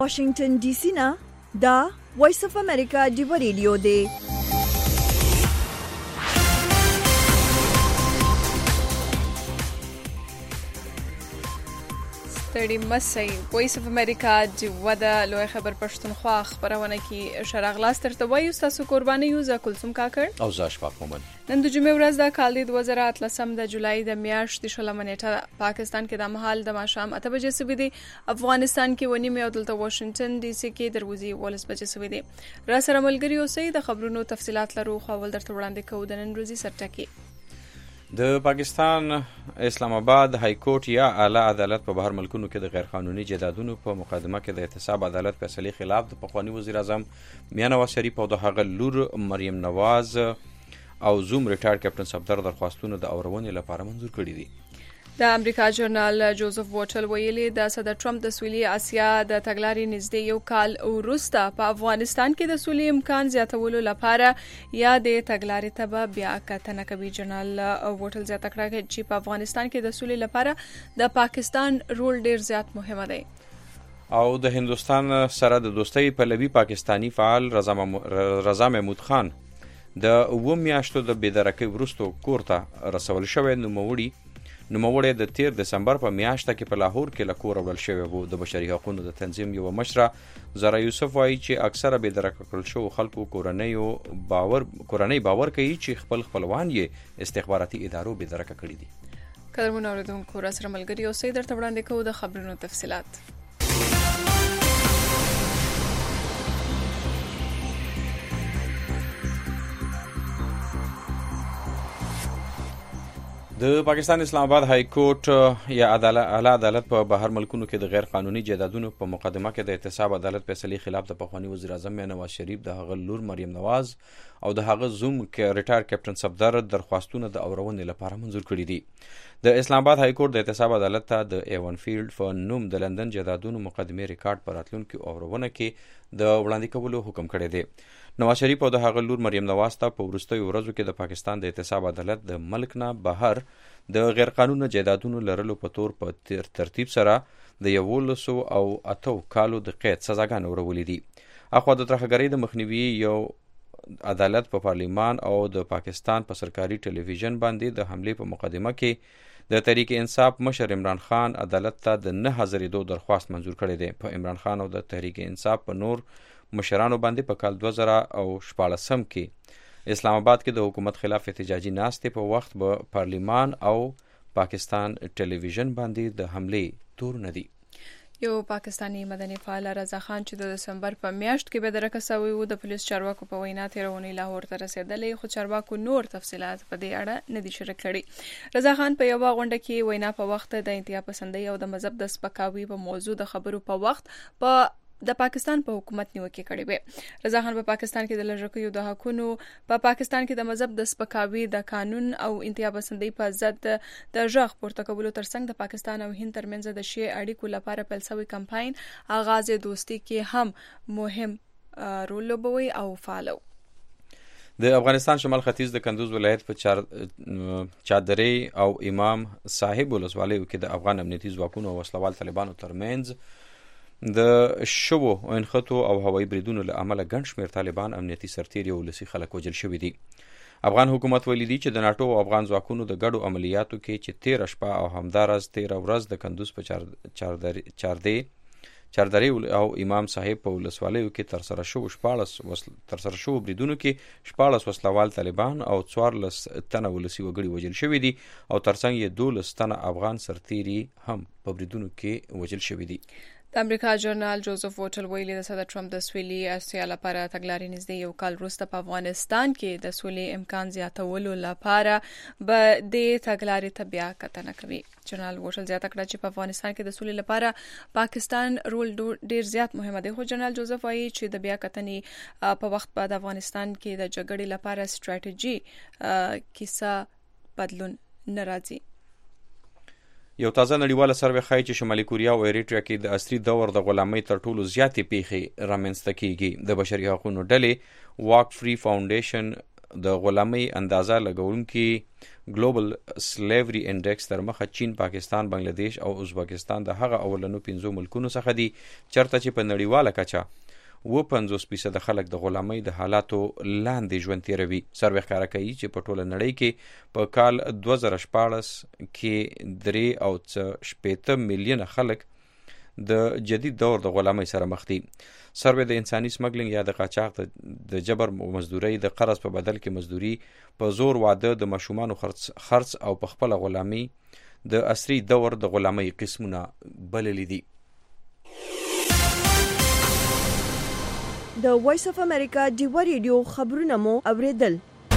واشنگټن ډي سي نه دا وایس اف امریکا دی ریډیو دی. ستړي مسئ وایس اف امریکا دی ودا لوی خبر پښتونخوا خبرونه کې شراغلاس ترته وایو تاسو قرباني یو ز کلثوم کاکړ او زاش پاک مومن. نن د جمعې ورځ د کال 2013 د جولای د میاشتې شلمه نیټه پاکستان کې د مهال د ماښام 8 بجې سوي دي. افغانستان کې ونی مې او دلته واشنگټن ډي سي کې دروازې 12 بجې سوي دي. را سره ملګری اوسئ د خبرونو تفصيلات لرو خو ول درته وړاندې کوو د نن ورځې سرټکی. د پاکستان اسلام آباد های کورټ یا اعلی عدالت په بهر ملکونو کې د غیر قانوني جایدادونو په مقدمه کې د احتساب عدالت فیصلې خلاف د پخوانی وزیر اعظم میاں نواز شریف او د هغه لور مریم نواز او زوم ریټایر کیپټن صفدر درخواستونه د اورونې لپاره منظور کړي دي. د امریکا جورنال جوزف ووټل ویلي د صدر ټرمپ د سویلي اسیا د تګلارې نږدې یو کال وروسته په افغانستان کې د سولې امکان زیاتولو لپاره یا د تګلارې ته بیا کتنه کوي. جورنال ووټل زیاته کړه چې په افغانستان کې د سولې لپاره د پاکستان رول ډیر زیات مهمه دی. او د هندوستان سره د دوستۍ پلوي پاکستانی فعال رضا محمود خان د 9 میاشتو د بېدرکۍ وروسته کور ته رسول شوی نوموړی د 13 دسمبر په میاشته کې په لاهور کې له کوره وړل شوی و. د بشري حقوقو د تنظیم یو مشره زرا یوسف وایي چې اکثره بېدرکه کړل شوو خلکو کورنۍ باور کوي چې خپل خپلوان یې استخباراتي ادارو بېدرکه کړي دي. قدرمن اوریدونکو را سره ملګري اوسئ درته وړاندې کوو د خبرونو تفصيلات. د پاکستان اسلام آباد های کورټ یا اعلی عدالت په بهر ملکونو کې د غیر قانوني جایدادونو په مقدمه کې د احتساب عدالت فیصلې خلاف د پخوانی وزیر اعظم میاں نواز شریف د هغه لور مریم نواز او د هغه زوم ریټایر کیپټن صفدر درخواستونه د اورونې لپاره منظور کړي دي. د اسلام آباد های کورټ د احتساب عدالت ته د ایوان فیلډ په نوم د لندن جایدادونو مقدمه ریکارډ پر راتلونکو اورونه کې د وړاندې کولو حکم کړی دی. نواز شریف او د هغه لور مریم نواز ته په وروستیو ورځو کې د پاکستان د احتساب عدالت د ملک نه بهر د غیر قانوني جایدادونو لرلو په تور په ترتیب سره د 1108 کالو د قید سزاګانې ورولې دي. اخوا د ترهګرۍ د مخنیوي یو عدالت په پارلیمان او د پاکستان په سرکاري ټلویزیون باندې د حملې په مقدمه کې د تحریک انصاف مشر عمران خان عدالت ته د 9002 درخواست منظور کړی دی. په عمران خان او د تحریک انصاف په نور مشرانو باندې په کال 2014 کې اسلام آباد کې د حکومت خلاف احتجاجي ناستې په وخت به پارلیمان او پاکستان ټلویزیون باندې د حملې تور ندي. یو پاکستانی مدني فعال رضا خان چې د دسمبر په میاشت کې بېدرکه شوی و د پولیس چارواکو په وینا تیرونی لاهور ته رسیدلې، خو چارواکو نور تفصيلات په دې اړه نه دي شریک کړي. رضا خان په یو غونډه کې وینا په وخت د انتها پسندۍ او د مذهب د سپکاوي په موضوع د خبرو په وخت د پاکستان په حکومت نیوکه کړې وې. رضا خان په پاکستان کې د لږکیو د حقونو په پاکستان کې د مذهب د سپکاوي د قانون او انتها پسندۍ په ضد د ژغ پورته کولو ترڅنګ د پاکستان او هند ترمنځ د شی اړیکو لپاره پیل شوی کمپاین آغاز دوستي کې هم مهم رول لوبوي او فعالو. د افغانستان شمال ختیځ د کندوز ولایت په چادري او امام صاحب ولسوالیو کې د افغان امنیتي ځواکونو او وسلوال طالبانو ترمنځ د شوو انخطو او هوایي بریدونو له امله ګڼ شمېر طالبان امنیتي سرتیري او ولسي خلک وژل شوي دي. افغان حکومت ویلي دي چې د ناټو او افغان ځواکونو د ګډو عملیاتو کې چې 13 شپه او همداراز 13 ورځ د کندوز په چاردري او امام صاحب په ولسوالیو کې ترسره شو بریدونو کې 14 وسلوال طالبان او 14 تنه ولسي وګړي وژل شوي دي او ترڅنګ یې 12 تنه افغان سرتیري هم په بریدونو کې وژل شوي دي. د امریکا جورنال جوزف ووټل ویلي د صدر ټرمپ د سویلي اسیا لپاره تګلارې نږدې یو کال وروسته په افغانستان کې د سولې امکان زیاتولو لپاره به د تګلارې ته بیا کتنه کوي. جورنال ووټل زیاته کړه چې په افغانستان کې د سولې لپاره پاکستان رول ډیر زیات مهمه دی، خو جورنال جوزف وایي چې د بیا کتنې په وخت بعد افغانستان کې د جګړې لپاره ستراتیژي کیسه بدلون ناراضي. یو تازه نړیواله سروې ښایي چې شمالي کوریا او ایریټریا کې د عصري دور د غلامۍ تر ټولو زیاتې پیښې رامنځته کیږي. د بشري حقوقو ډلې واک فری فاونډیشن د غلامۍ اندازه لګونکي ګلوبل سلیوري انډیکس تر مخه چین، پاکستان، بنگلاديش او ازبکستان د هغه اولنو 15 ملکونو څخه دي چرته چې په نړیواله کچه 50% خلک د غلامۍ د حالاتو لاندې ژوند تیروي. سروې ښکاره کوي چې په ټوله نړۍ کې په کال 2014 کې 3.8 میلیونه خلک د جدید دور د غلامۍ سره مخ دي. سروې د انساني سمګلینګ یا د قاچاق د جبر مزدورۍ د قرض په بدل کې مزدوري په زور واده د ماشومانو خرڅ او په خپل غلامۍ د عصري دور د غلامۍ قسمونه بللي دي. د وایس اف امریکا ډیوا ریډیو خبرونه مو اوریدل.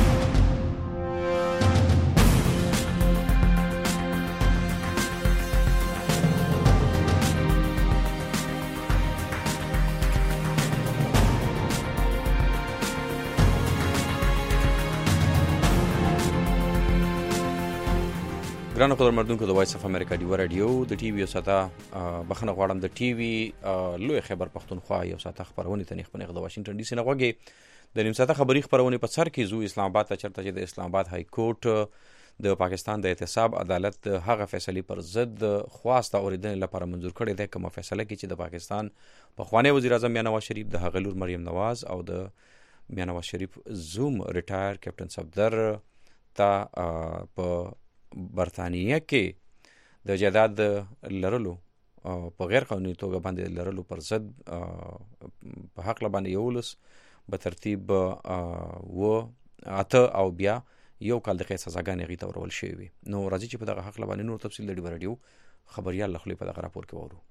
ګرانو قدرمندونکو د وایس اف امریکا ډیوا رادیو د ټي وي او ساته بخنه غواړم د ټي وي لوی خبر پښتونخوا یو ساته خبرونه تنیخ په د واشنگټن ډي سي نه غوږی د نیم ساته خبري خبرونه په سر کې زو اسلام آباد ته چرته چې د اسلام آباد های کورټ د پاکستان د احتساب عدالت هغه فیصله پر ضد خواسته اوریدنې لپاره منظور کړی دی کومه فیصله کې چې د پاکستان پخوانی وزیر اعظم میاں نواز شریف د هغه لور مریم نواز او د میاں نواز شریف زوم ریټایر کیپټن صفدر ته په برطانیه کې د جایداد لرلو په غیر قانوني توګه باندې لرلو پر ضد په حق باندې یولس په ترتیب و اته او بیا یو کال د قید سزاګانې غي تورول شوی. نو راځي چې په دغه حق باندې نور تفصیل د رادیو خبريال لخلې په دغه راپور کې وورو.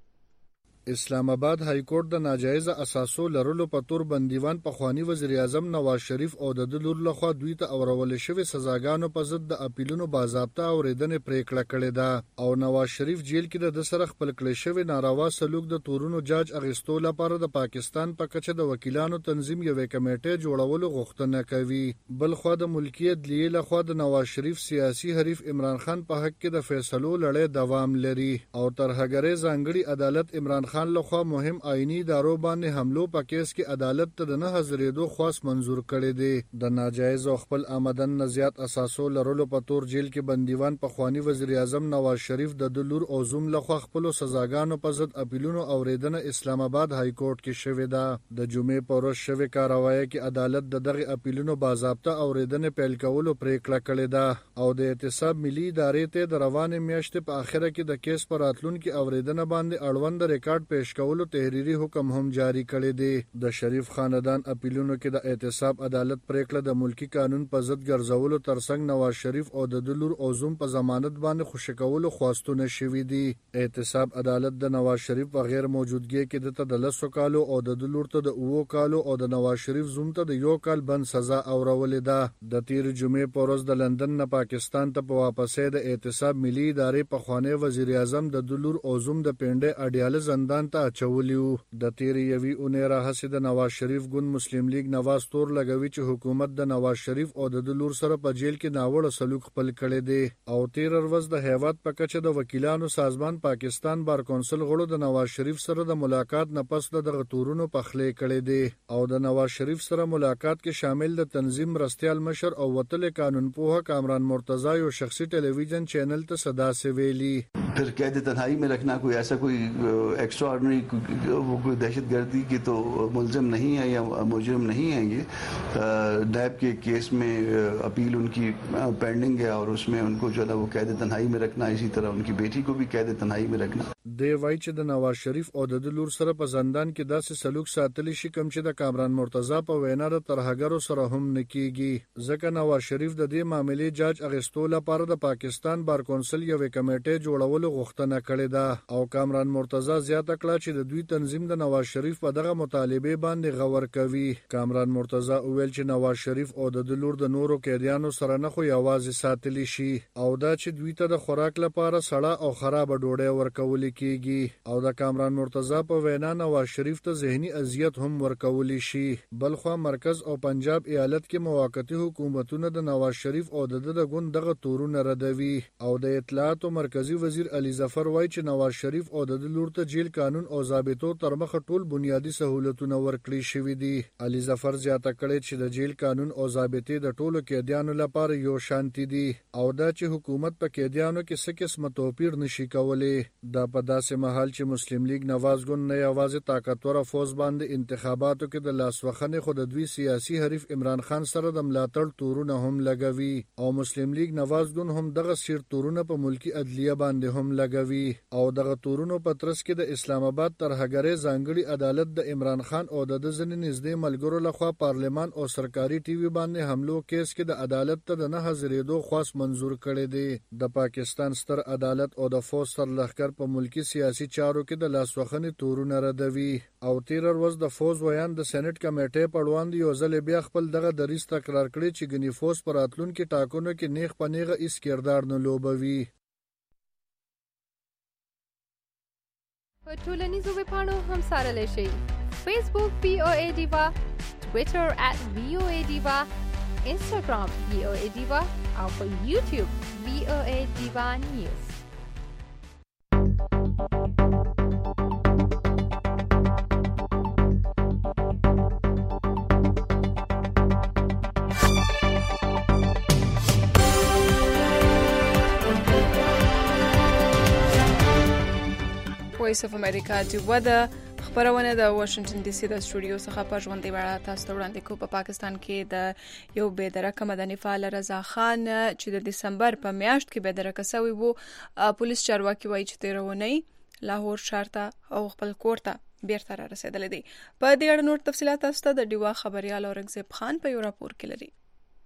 اسلام آباد های کورټ د ناجایز اساسو لرلو په تور بندیوان په خوانی وزیر اعظم نواز شریف او د لور لخوا دوی ته اورول شوی سزاګانو په ضد د اپیلونو باضابطه اوریدنې پریکړه کړې ده او نواز شریف جیل کې د سره خپل کړی شوی ناروا سلوک د تورونو جاج اغستو لپاره د پاکستان په کچه د وکیلانو تنظیم یوې کمیټې جوړولو غوښتنه کوي. بل خو د ملکیت لیه لخوا د نواز شریف سیاسي حریف عمران خان په حق کې د فیصلو لړۍ دوام لري او تر هغه ځانګړي عدالت عمران خان لخوا مهم آئینی ادارو باندې حملو په کیس کې عدالت ته نه حاضرېدو خواست منظور کړی دی. د ناجایز او خپل آمدن نزيات اساسو لرلو په تور جیل کې بندیوان په خوانی وزیر اعظم نواز شریف د لور او زوم لخوا خپل سزاګانو په ضد اپیلونو اوریدنه اسلام آباد های کورټ کې شوې ده. د جمعې پر ورځ شوې کاروایی کې عدالت دغه اپیلونو باضابطه اوریدنه پیل کولو پریکړه کړې ده او د احتساب ملي ادارې ته د روانې میاشتې په اخره کې د کیس پر راتلونکو اوریدنه باندې اړوند ریکارډ پیش کولو تحریری حکم هم جاری کړی دی. د شریف خاندان اپیلونو کې د احتساب عدالت پریکړه د ملکی قانون په ضد ګرځولو ترڅنګ نواز شریف او د لور او زوم په ضمانت باندې خوشی کولو خواستونه شوي دي. احتساب عدالت د نواز شریف په غیر موجودګۍ کې د 10 کالو او د لور ته د 9 کالو او د نواز شریف زوم ته د 1 کال بند سزا اورولې ده. د تیر جمعې پر ورځ د لندن نه پاکستان ته په واپسې د احتساب ملي ادارې په خوانی وزیر اعظم د لور او زوم د پنده اډیاله زندان ته چولیو. د تیر یوي اونې راهسې د نواز شریف ګوند مسلم لیگ نواز تور لګوي چې حکومت د نواز شریف او د لور سره په جیل کې ناوړه سلوک خپل کړی دی او تیر ورځ د هیواد په کچه د وکیلانو سازمان پاکستان بار کونسل غړو د نواز شریف سره د ملاقات نه پس د غتورونو پخلې کړی دی او د نواز شریف سره ملاقات کې شامل د تنظیم رستيال مشر او وتل قانون پوها کامران مرتضی یو شخصي ټلویزیون چینل ته صدا سے ویلی. फिर कैद तन्हाई में रखना कोई ऐसा कोई एक्स्ट्रा ऑर्डिनरी कोई दहशत गर्दी की तो मुलजिम नहीं है या मुजरिम नहीं है. ये नैब के केस में अपील उनकी पेंडिंग है और उसमें उनको जो है वो कैद तन्हाई में रखना, इसी तरह उनकी बेटी को भी कैद तन्हाई में रखना. دی وای چې د نواز شریف او د لور سره په زندان کې داسې سلوک ساتلی شي کوم چې د کامران مرتضی په وینا د ترهګرو سره هم نکېږي. ځکه نواز شریف د دې معاملې جاج اغستو لپاره د پاکستان بار کونسل یوې کمیټې جوړولو غوښتنه کړې ده او کامران مرتضی زیاته کړه چې د دوی تنظیم د نواز شریف په دغه مطالبه باندې غور کوي. کامران مرتضی ویل چې نواز شریف او د لور د نورو قیدیانو سره نه خو یوازې ساتلی شي او دا چې دوی ته د خوراک لپاره سړه او خراب ډوډۍ ورکول کیږي او د کامران مرتضی په وینا نواز شریف ته ذهني اذیت هم ورکول شي. بلخوا مرکز او پنجاب ایالت کې موقتی حکومتونه د نواز شریف او د ګوند دغه تورونه ردوي او د اطلاعات او مرکزی وزیر علي ظفر وایي چې نواز شریف او د لور ته جیل قانون او ضابطو تر مخه ټول بنیادی سہولتونه ورکړي شوي دي. علي ظفر زیاته کړې چې د جیل قانون او ضابطې د ټولو قیدیانو لپاره یو شانتي دي او دا چې حکومت په قیدیانو کې څه قسمه توپیر نشي کولی. دا په داسې مهال چې مسلم لیگ نواز ګوند نه یوازې طاقتوره فوز باندې انتخاباتو کې د لاسوخنې خو د دوی سیاسي حریف عمران خان سره د ملاتړ تورونه هم لګوي او مسلم لیگ نواز ګوند هم دغه سیر تورونه په ملکی عدلیه باندې هم لګوي او دغه تورونو په ترڅ کې د اسلام آباد ترهګرۍ ځانګړي عدالت د عمران خان او د ځینې نږدې ملګرو لخوا پارلمان او سرکاري ټي وي باندې حملو کیس کې د عدالت ته د نه حاضرېدو خواست منظور کړی دی. د پاکستان ستر عدالت او د فوج سر لښکر په ملکی سیاسي چارو کې د لاسوخنې تورونه ردوي او تیر ورځ د فوج ویان د سېنات کمیټې په وړاندې یو ځل بیا خپل دغه دریځ تکرار کړی چې ګنې فوج پر راتلونکي ټاکنو کې نیغ په نیغه هیڅ کردار نه لوبوي. په ټولنیزو ویبپاڼو هم څارلی شئ. فیسبوک VOA ډیوا، ټویټر @VOA ډیوا، انسټاګرام VOA ډیوا او په یوټیوب VOA ډیوا نیوز. وایس اف امریکا ډیوا د خبرونه د واشنگټن ډي سي د سټوډیو څخه په ژوندۍ بڼه تاسو ته وړاندې کوو. په پاکستان کې د یو بې درکه مدني فعال رضا خان چې د دسمبر په میاشت کې بې درکه شوی وو، پولیس چارواکي وایي چې تېره اونۍ لاهور ښار ته او خپل کور ته بیرته را رسېدلی دی. په دې اړه نور تفصیلات تاسو ته د ډیوا خبريال اورنګزیب خان په یو راپور کې لري.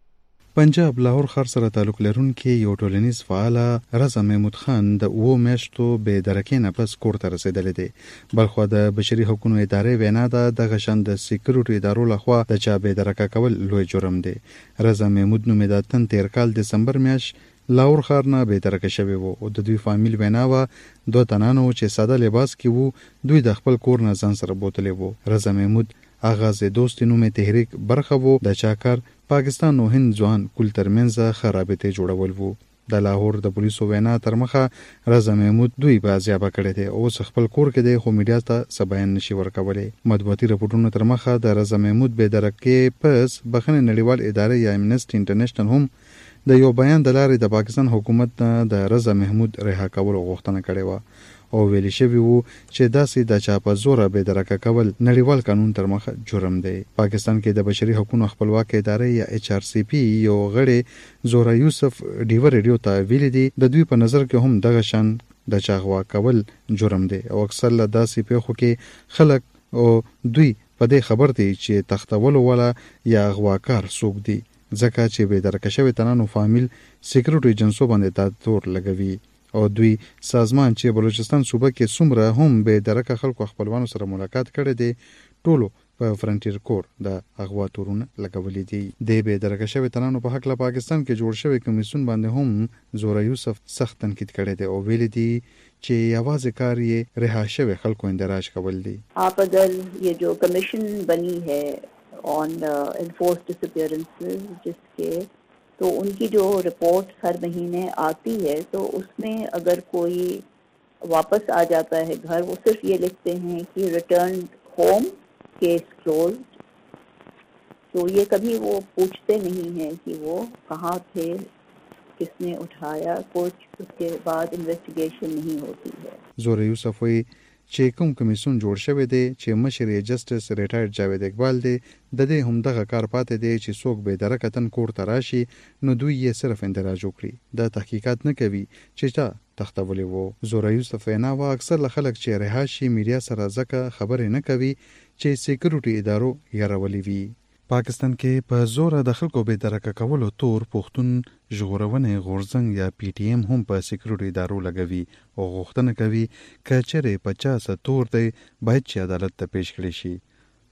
پنجاب لاهور ښار سره تعلق لرونکي یو ټولنیز فعال رضا محمود خان د 2 میاشتو بې درکې نه پس کور ته رسېدلی دی. بلخوا د بشري حقوقو ادارې وینا ده دغه شان د سکیورټي ادارو لخوا د چا بې درکه کول لوی جرم دی. رضا محمود نومې د تن تیر کال دسمبر میاشت لاهور ښار نه بې درکه شوی وو او د دوی فامیل وینا وه 2 تنانو چې ساده لباس کې وو دوی د خپل کور نه ځان سره بوتلی وو. رضا محمود آغاز دوست نومې تحریک برخه وو د چاکر پاکستان او هند ځوان کل ترمنځ خرابته جوړول وو. د لاهور د پولیسو وینا تر مخه رضا محمود دوی بازیابه کړی دی او خپل کور کې دی خو میډیا ته سباین نشي ورکولی. مطبوعاتي راپورټونو تر مخه د رضا محمود بې درکې پس بخښنې نړیوال ادارې یا امنسټي انټرنیشنل هم د یو بیان د لارې د پاکستان حکومت نه د رضا محمود رها کولو غوښتنه کړې وه او ویلي شوي وو چې داسې د چا په زوره بې درکه کول نړیوال قانون تر مخه جرم دی. پاکستان کې د بشري حقوقو خپلواک ادارې یا HRCP یو غړی زورا یوسف ډیوا ریډیو ته ویلي دي د دوی په نظر کې هم دغه شان د چا غوا کول جرم دی او اکثر له داسې پیښو کې خلک او دوی په دې خبر دي چې تختولو ولا یا غواکار څوک دي ځکه چې بې درکه شوي تنانو فامیل سکیورټي ایجنسو باندې دا تور لګوي او دوی سازمان چې بلوچستان صوبه کې څومره هم بې درکه خلکو خپلوانو سره ملاقات کړی دی ټولو په فرنټیر کور د اغوا تورونه لګولې دي. د بې درکه شوي تنانو په حق له پاکستان کې جوړ شوی کمیسیون باندې هم زورا یوسف سخت تنقید کړی دی او ویلي دي چې یوازې کار یې رها شوی خلکو اندراج کول دي. آپ اگر یہ جو کمیشن بنی ہے آن انفورس ڈسپیئرنسز جس کے تو ان کی جو رپورٹ ہر مہینے آتی ہے تو اس میں اگر کوئی واپس آ جاتا ہے گھر وہ صرف یہ لکھتے ہیں کہ ریٹرن ہوم کیس کلوزڈ، تو یہ کبھی وہ پوچھتے نہیں ہیں کہ وہ کہاں تھے کس نے اٹھایا، کچھ اس کے بعد انویسٹیگیشن نہیں ہوتی ہے. زور یوسف وی چې کوم کمیسیون جوړ شوی دی چې مشر یې جسټس ریټایرډ جاوید اقبال دی د دې هم دغه کار پاتې دی چې څوک بې درکه تن کور ته راشي نو دوی یې صرف اندراج وکړي، دا تحقیقات نه کوي چې چا تختولی وو. زور یوسف وینا وا اکثر خلک چې رها شي میډیا سره ځکه خبرې نه کوي چې سکیورټي ادارو یارولي وي. پاکستان کې په زور د خلکو به درکه کولو تور پښتون ژغورونه غورځنګ یا PTM هم په سکیورټي ادارو لګوي او غوښتنه کوي چې چیرې 50 تور دی باید چې عدالت ته پیش کړي شي.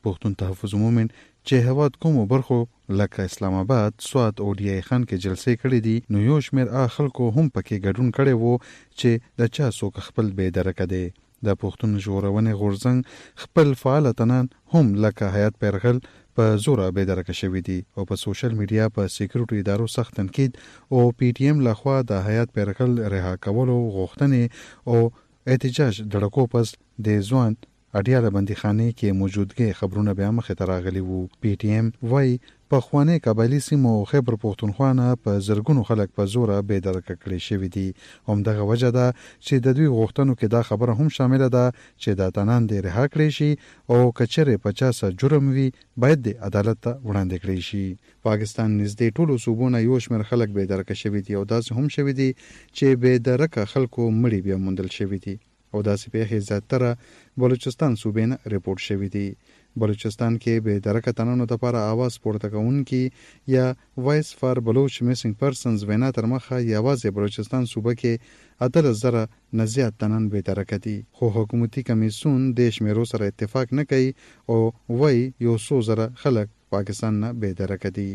پښتون تحفظ عموماً چې هواد کومو برخو لکه اسلام آباد، سوات او ډی خان کې جلسې کړې دي، نو یو شمېر خلکو هم پکې ګډون کړی وو چې د چا څوک خپل بې درکه دی. د پښتون ژغورونې غورځنګ خپل فعال اتنان هم لکه حیات پیرغل په زوره بې درکه شوي دي او په سوشل میډیا په سکیورټي ادارو سخت تنقید او پی ټی ایم لخوا د حیات پیرغل رها کولو غوښتنې او احتجاج دړکو پس د ځوان اډیاله بندیخانه کې موجودګي خبرونه بیا مخې ته راغلي وو. پی ټی ایم وای په خوانې قبایلی سیمو خیبر پښتونخوا نه په زرګونو خلک په زوره بې درکه کړي شوي دي. همدغه وجه ده چې د دوی غوښتنو کې دا خبره هم شامله ده چې د اتنان دې رها کړي شي او کچره 50 جرم وي باید د عدالت ته وړاندې کړي شي. پاکستان نږدې ټولو صوبونو یو شمېر خلک بې درکه شوي دي او داسې هم شوي دي چې بې درکه خلکو مړي بیا موندل شوي دي او داسې پیښې زیاتره بلوچستان صوبې نه ریپورټ شوي دي. بلوچستان کې به درکه تنانو لپاره आवाज پورته کوونکي یا وایس فار بلوچ میسنګ پرسنز وینا تر مخه یوازې بلوچستان صوبه کې 8000 نه زیات تنان به درکه دي، خو حکومتي کمیسیون د شمیرو سره اتفاق نه کوي او وای یو څو زره خلک پاکستان نه به درکه دي.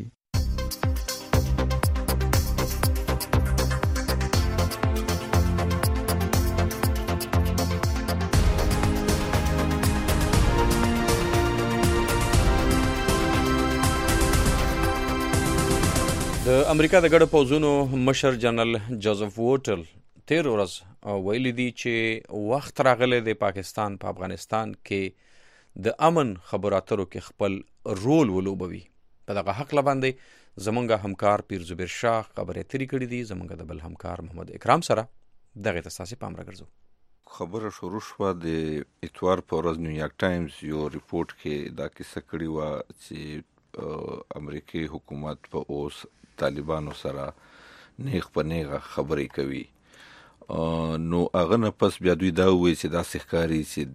د امریکا د ګډو پوځونو مشر جنرال جوزف ووټل تیر ورځ ویلي دی چې وخت راغلی د پاکستان په افغانستان کې د امن خبرو اترو کې خپل رول ولوبوي. په دغه حق باندې زمونږ همکار پیر زبیر شاه خبرې اترې کړې دي. زمونږ د بل همکار محمد اکرام سره دغه تاسو پام راګرځو. خبره شروع شوه د اتوار په ورځ نیویارک ټایمز یو ریپورت کې دا کیسه کړې وه چې امریکای حکومت په اوس طالبانو سره نیغ په نیغه خبرې کوي. نو هغه نه پس بیا دوی دا وایي چې دا ښکاري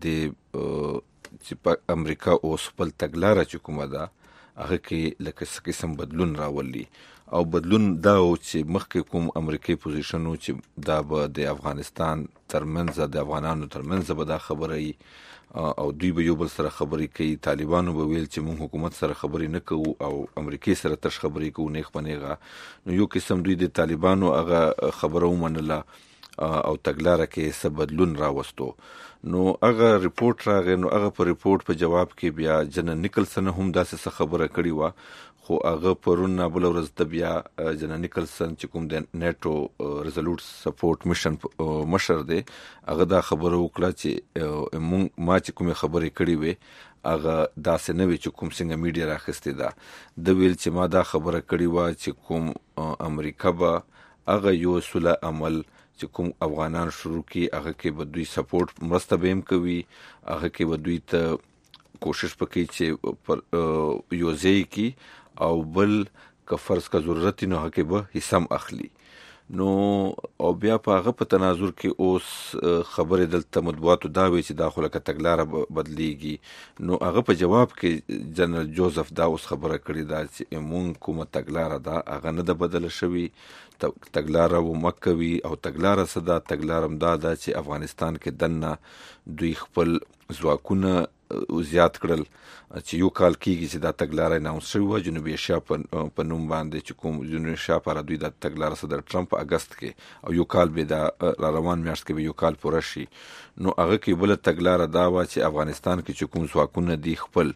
چې په امریکا اوس خپل تګلاره چې کومه ده هغه کې لکه څه قسم بدلون راولي او بدلون دا و چې مخکې کوم امریکایي پوزیشن و چې دا به د افغانستان ترمنځ د افغانانو ترمنځ به دا خبره وي او دوی به یو بل سره خبرې کوي. طالبانو به ویل چې موږ حکومت سره خبرې نه کوو او امریکای سره تش خبرې کوو نیغ په نیغه. نو یو قسم دوی د طالبانو هغه خبره ومنله او تګلاره کې څه بدلون راوستو. نو هغه ریپورت راغی. نو هغه په ریپورت په جواب کې بیا جنرال نیکلسن هم داسې څه خبره کړې وه، خو هغه پرون بل ورځ د بیا جنرال نیکلسن چې کوم د نیټو ریزولوټ سپورټ میشن مشر دی هغه دا خبره وکړه چې ما چې کومې خبرې کړې وې هغه داسې نه وي چې کوم څنګه میډیا راخستې ده. د ویل چې ما دا خبره کړې وه چې کوم امریکا به هغه یو سوله عمل چې کوم افغانان شروع کی هغه کې به دوی سپورټ مرسته به هم کوي، هغه کې به دوی ته کوشش وکړي چې پر یو ځای کې او بل که فرض کا ضرورت نو هغه کې به حصہ اخلي. نو او بیا په هغه په تناظر کې اوس خبرې دلته مطبوعاتو دا وی چې دا خو لکه تګلاره بدلیږي. نو هغه په جواب کې جنرال جوزف دا اوس خبره کړې ده چې مونږ کومه تګلاره ده هغه نه ده بدله شوي، تګلاره و مکوي او تګلاره صدا تګلارم دا ده چې افغانستان کې دنه دوی خپل ځواکونه زیات کړل چې یو کال کېږي چې دا تګلاره اناونس شوې وه جنوبي ایشیا په نوم باندې چې کوم جنوبي ایشیا په اړه دوی دا تګلاره صدر ټرمپ په اګست کې او یو کال به دا را روان میاشت کې به یو کال پوره شي. نو هغه کې بله تګلاره دا وه چې افغانستان کې چې کوم ځواکونه دي خپل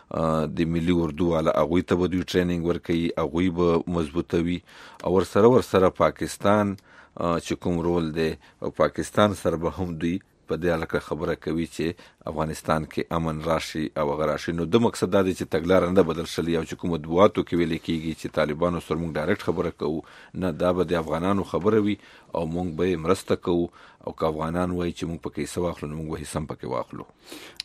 د ملي اردو والا هغوی ته به دوی ټریننګ ورکوي، هغوی به مضبوطوي او ورسره پاکستان چې کوم رول دی او پاکستان سره به هم دوی په دې علاقه خبره کوي چې افغانستان کې امن راشي او هغه راشي. نو د مقصد دا دی چې تګلاره نه بدل شلي او چې کوم مطبوعاتو کې ویل کېږي چې طالبانو سره موږ ډایرکټ خبره کوو، نه دا به د افغانانو خبره وي او موږ به مرسته کوو او که افغانان وایي چې موږ پکې څه واخلو نو موږ به حصه پکې واخلو.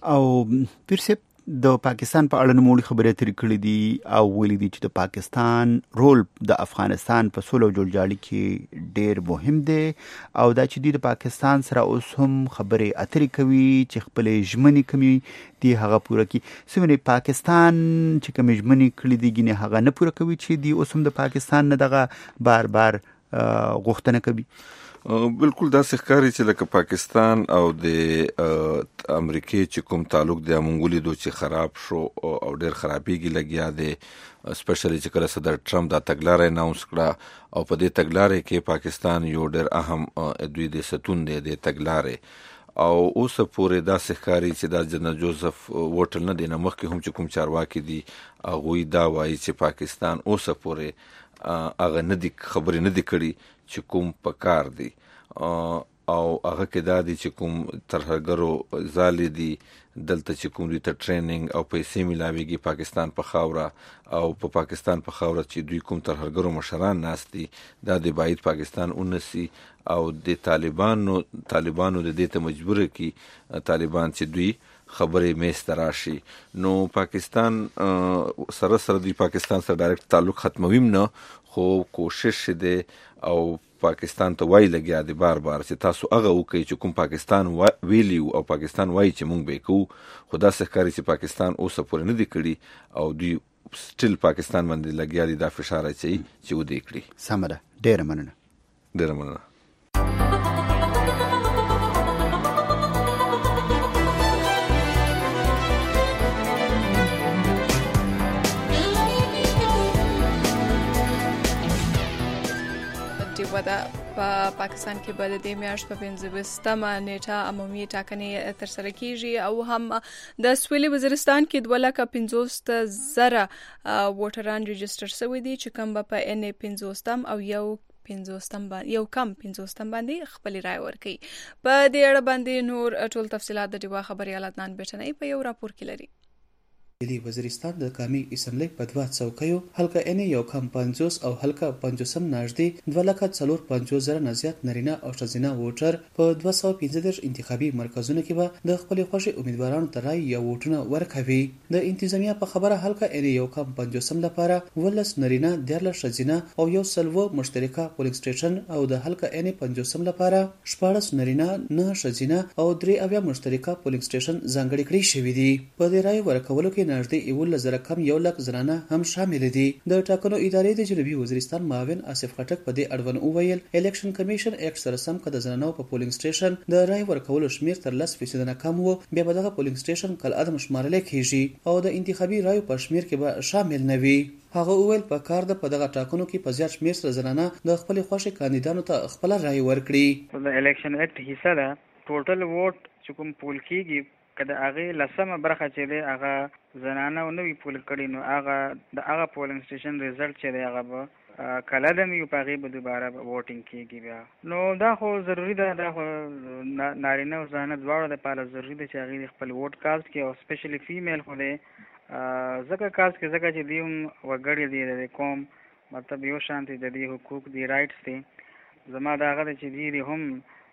او پیر صاحب د پاکستان په اړه نوموړي خبرې اترې کړې دي او ویلي دي چې د پاکستان رول د افغانستان په سوله او جوړجاړي کې ډېر مهم دی او دا چې دوی د پاکستان سره اوس هم خبرې اترې کوي چې خپلې ژمنې کوي دي هغه پوره کړي. څومره پاکستان چې کومې ژمنې کړې دي ګینې هغه نه پوره کوي چې دوی اوس هم د پاکستان نه دغه بار بار غوښتنه کوي. بالکل دا ښکاري چې لکه پاکستان او د امریکای چې کوم تعلق د امونګولي دوه چې خراب شو او ډیر خرابېږي لګیا دی، سپیشلی چې کله صدر ټرمپ دا تګلارې اناونس کړه او په دې تګلارې کې پاکستان یو ډیر اهم دوی د ستون دی د تګلارې او اوس پورې دا ښکاري چې دا جنرال جوزف وټل نه دی نه مخکې هم چې کوم چارواکي دي هغوی دا وایي چې پاکستان اوس پورې هغه نه دي خبرې نه دي کړي چې کوم پکار دی او هغه کې دا دي چې کوم ترهګرو ځالې دي دلته چې کوم دوی ته ټریننګ او پیسې ملاویږي پاکستان په خاوره او په پاکستان په خاوره چې دوی کوم ترهګرو مشران ناست دي دا د باید پاکستان اونسي او د طالبانو د دې ته مجبور کی طالبان چې دوی خبرې میسته راشي. نو پاکستان سره دوی پاکستان سره ډایرکټ تعلق ختمویم نه، خو کوشش دی او پاکستان ته وای لګیا دی بار چې تاسو هغه وکړئ چې کوم پاکستان ویلی او پاکستان وای چې مونږ به کوو، خو دا ښکاري چې پاکستان اوس پورې نه دی کړي او دوی سټیل پاکستان باندې لګیا دي دا فشار اچوي چې ودی کړي. سمه ده، ډیره مننه. په پاکستان کې به د دې میاشت په 25مه نیټه عمومي ټاکنې ترسره کیږي او هم د سویلي وزیرستان کې 250,000 ووټران ريجستره شوي دي چې کوم په ان 50 او یو کم 50 باندې خپل رائے ورکړي. په دې اړه باندې نور ټول تفصيلات د ډیوا خبري الاتنان بټنې په یو راپور کې لري. سویلي وزیرستان د قومي اسمبلی په 2 څوکیو حلقه ان یو کم 50 او حلقه 50 نږدې 2,450,000 نه زیات نارینه او ښځینه ووټر په 215 انتخابي مرکزونو کې به د خپل خوښي امیدوارانو ته رائے یا ووټونه ورکوي. د انتظامیه په خبره حلقه ان یو کم 50 لپاره 12 نارینه 13 ښځینه او یو سلوه مشترکه پولینګ سټیشن او د حلقه ان 50 لپاره 14 نارینه 9 ښځینه او 3 مشترکه پولینګ سټیشن ځانګړي کړي شوي دي. په دې رائے ورکولو کې نږدې 11,000 کم 1 لک زنانه هم شامل دي. د ټاکنو ادارې د جنوبي وزیرستان معاون آصف خټک په دې اړوند وویل الیکشن کمیشن ایکټ سره سم کده زنانو په پولینګ سټیشن د رائے ورکولو شمیر تر 10% نه کم وو، بیا به دغه پولینګ سټیشن کل عدم شمارل کیږي او د انتخابي رائے په شمیر کې به شامل نه وي. هغه وویل په کار د په دغه ټاکنو کې په زیات شمیر سره زنانه د خپل خوښي کاندیدانو ته خپل رائے ورکړي. د الیکشن ایکټ حصہ ده ټوټل ووټ چې کوم پول کیږي کله هغه لسمه برخه چې دی هغه زنانه او نوې پول کړي نو هغه پولینګ سټیشن ریزلټ چې دی هغه به کله د یو پاغي به دوباره ووټینګ کیږي بیا. نو دا خو ضروری ده، دا خو نارینه او زنانه دواړو لپاره ضروری ده چې هغه خپل ووټ کاست کې او سپیشلی فیمیل خو دی زکه کاست کې زکه چې دیوم وګړي دی د کوم مطلب یو شانتي د دې حقوق دی رائټس دي زما دا هغه چې دی هم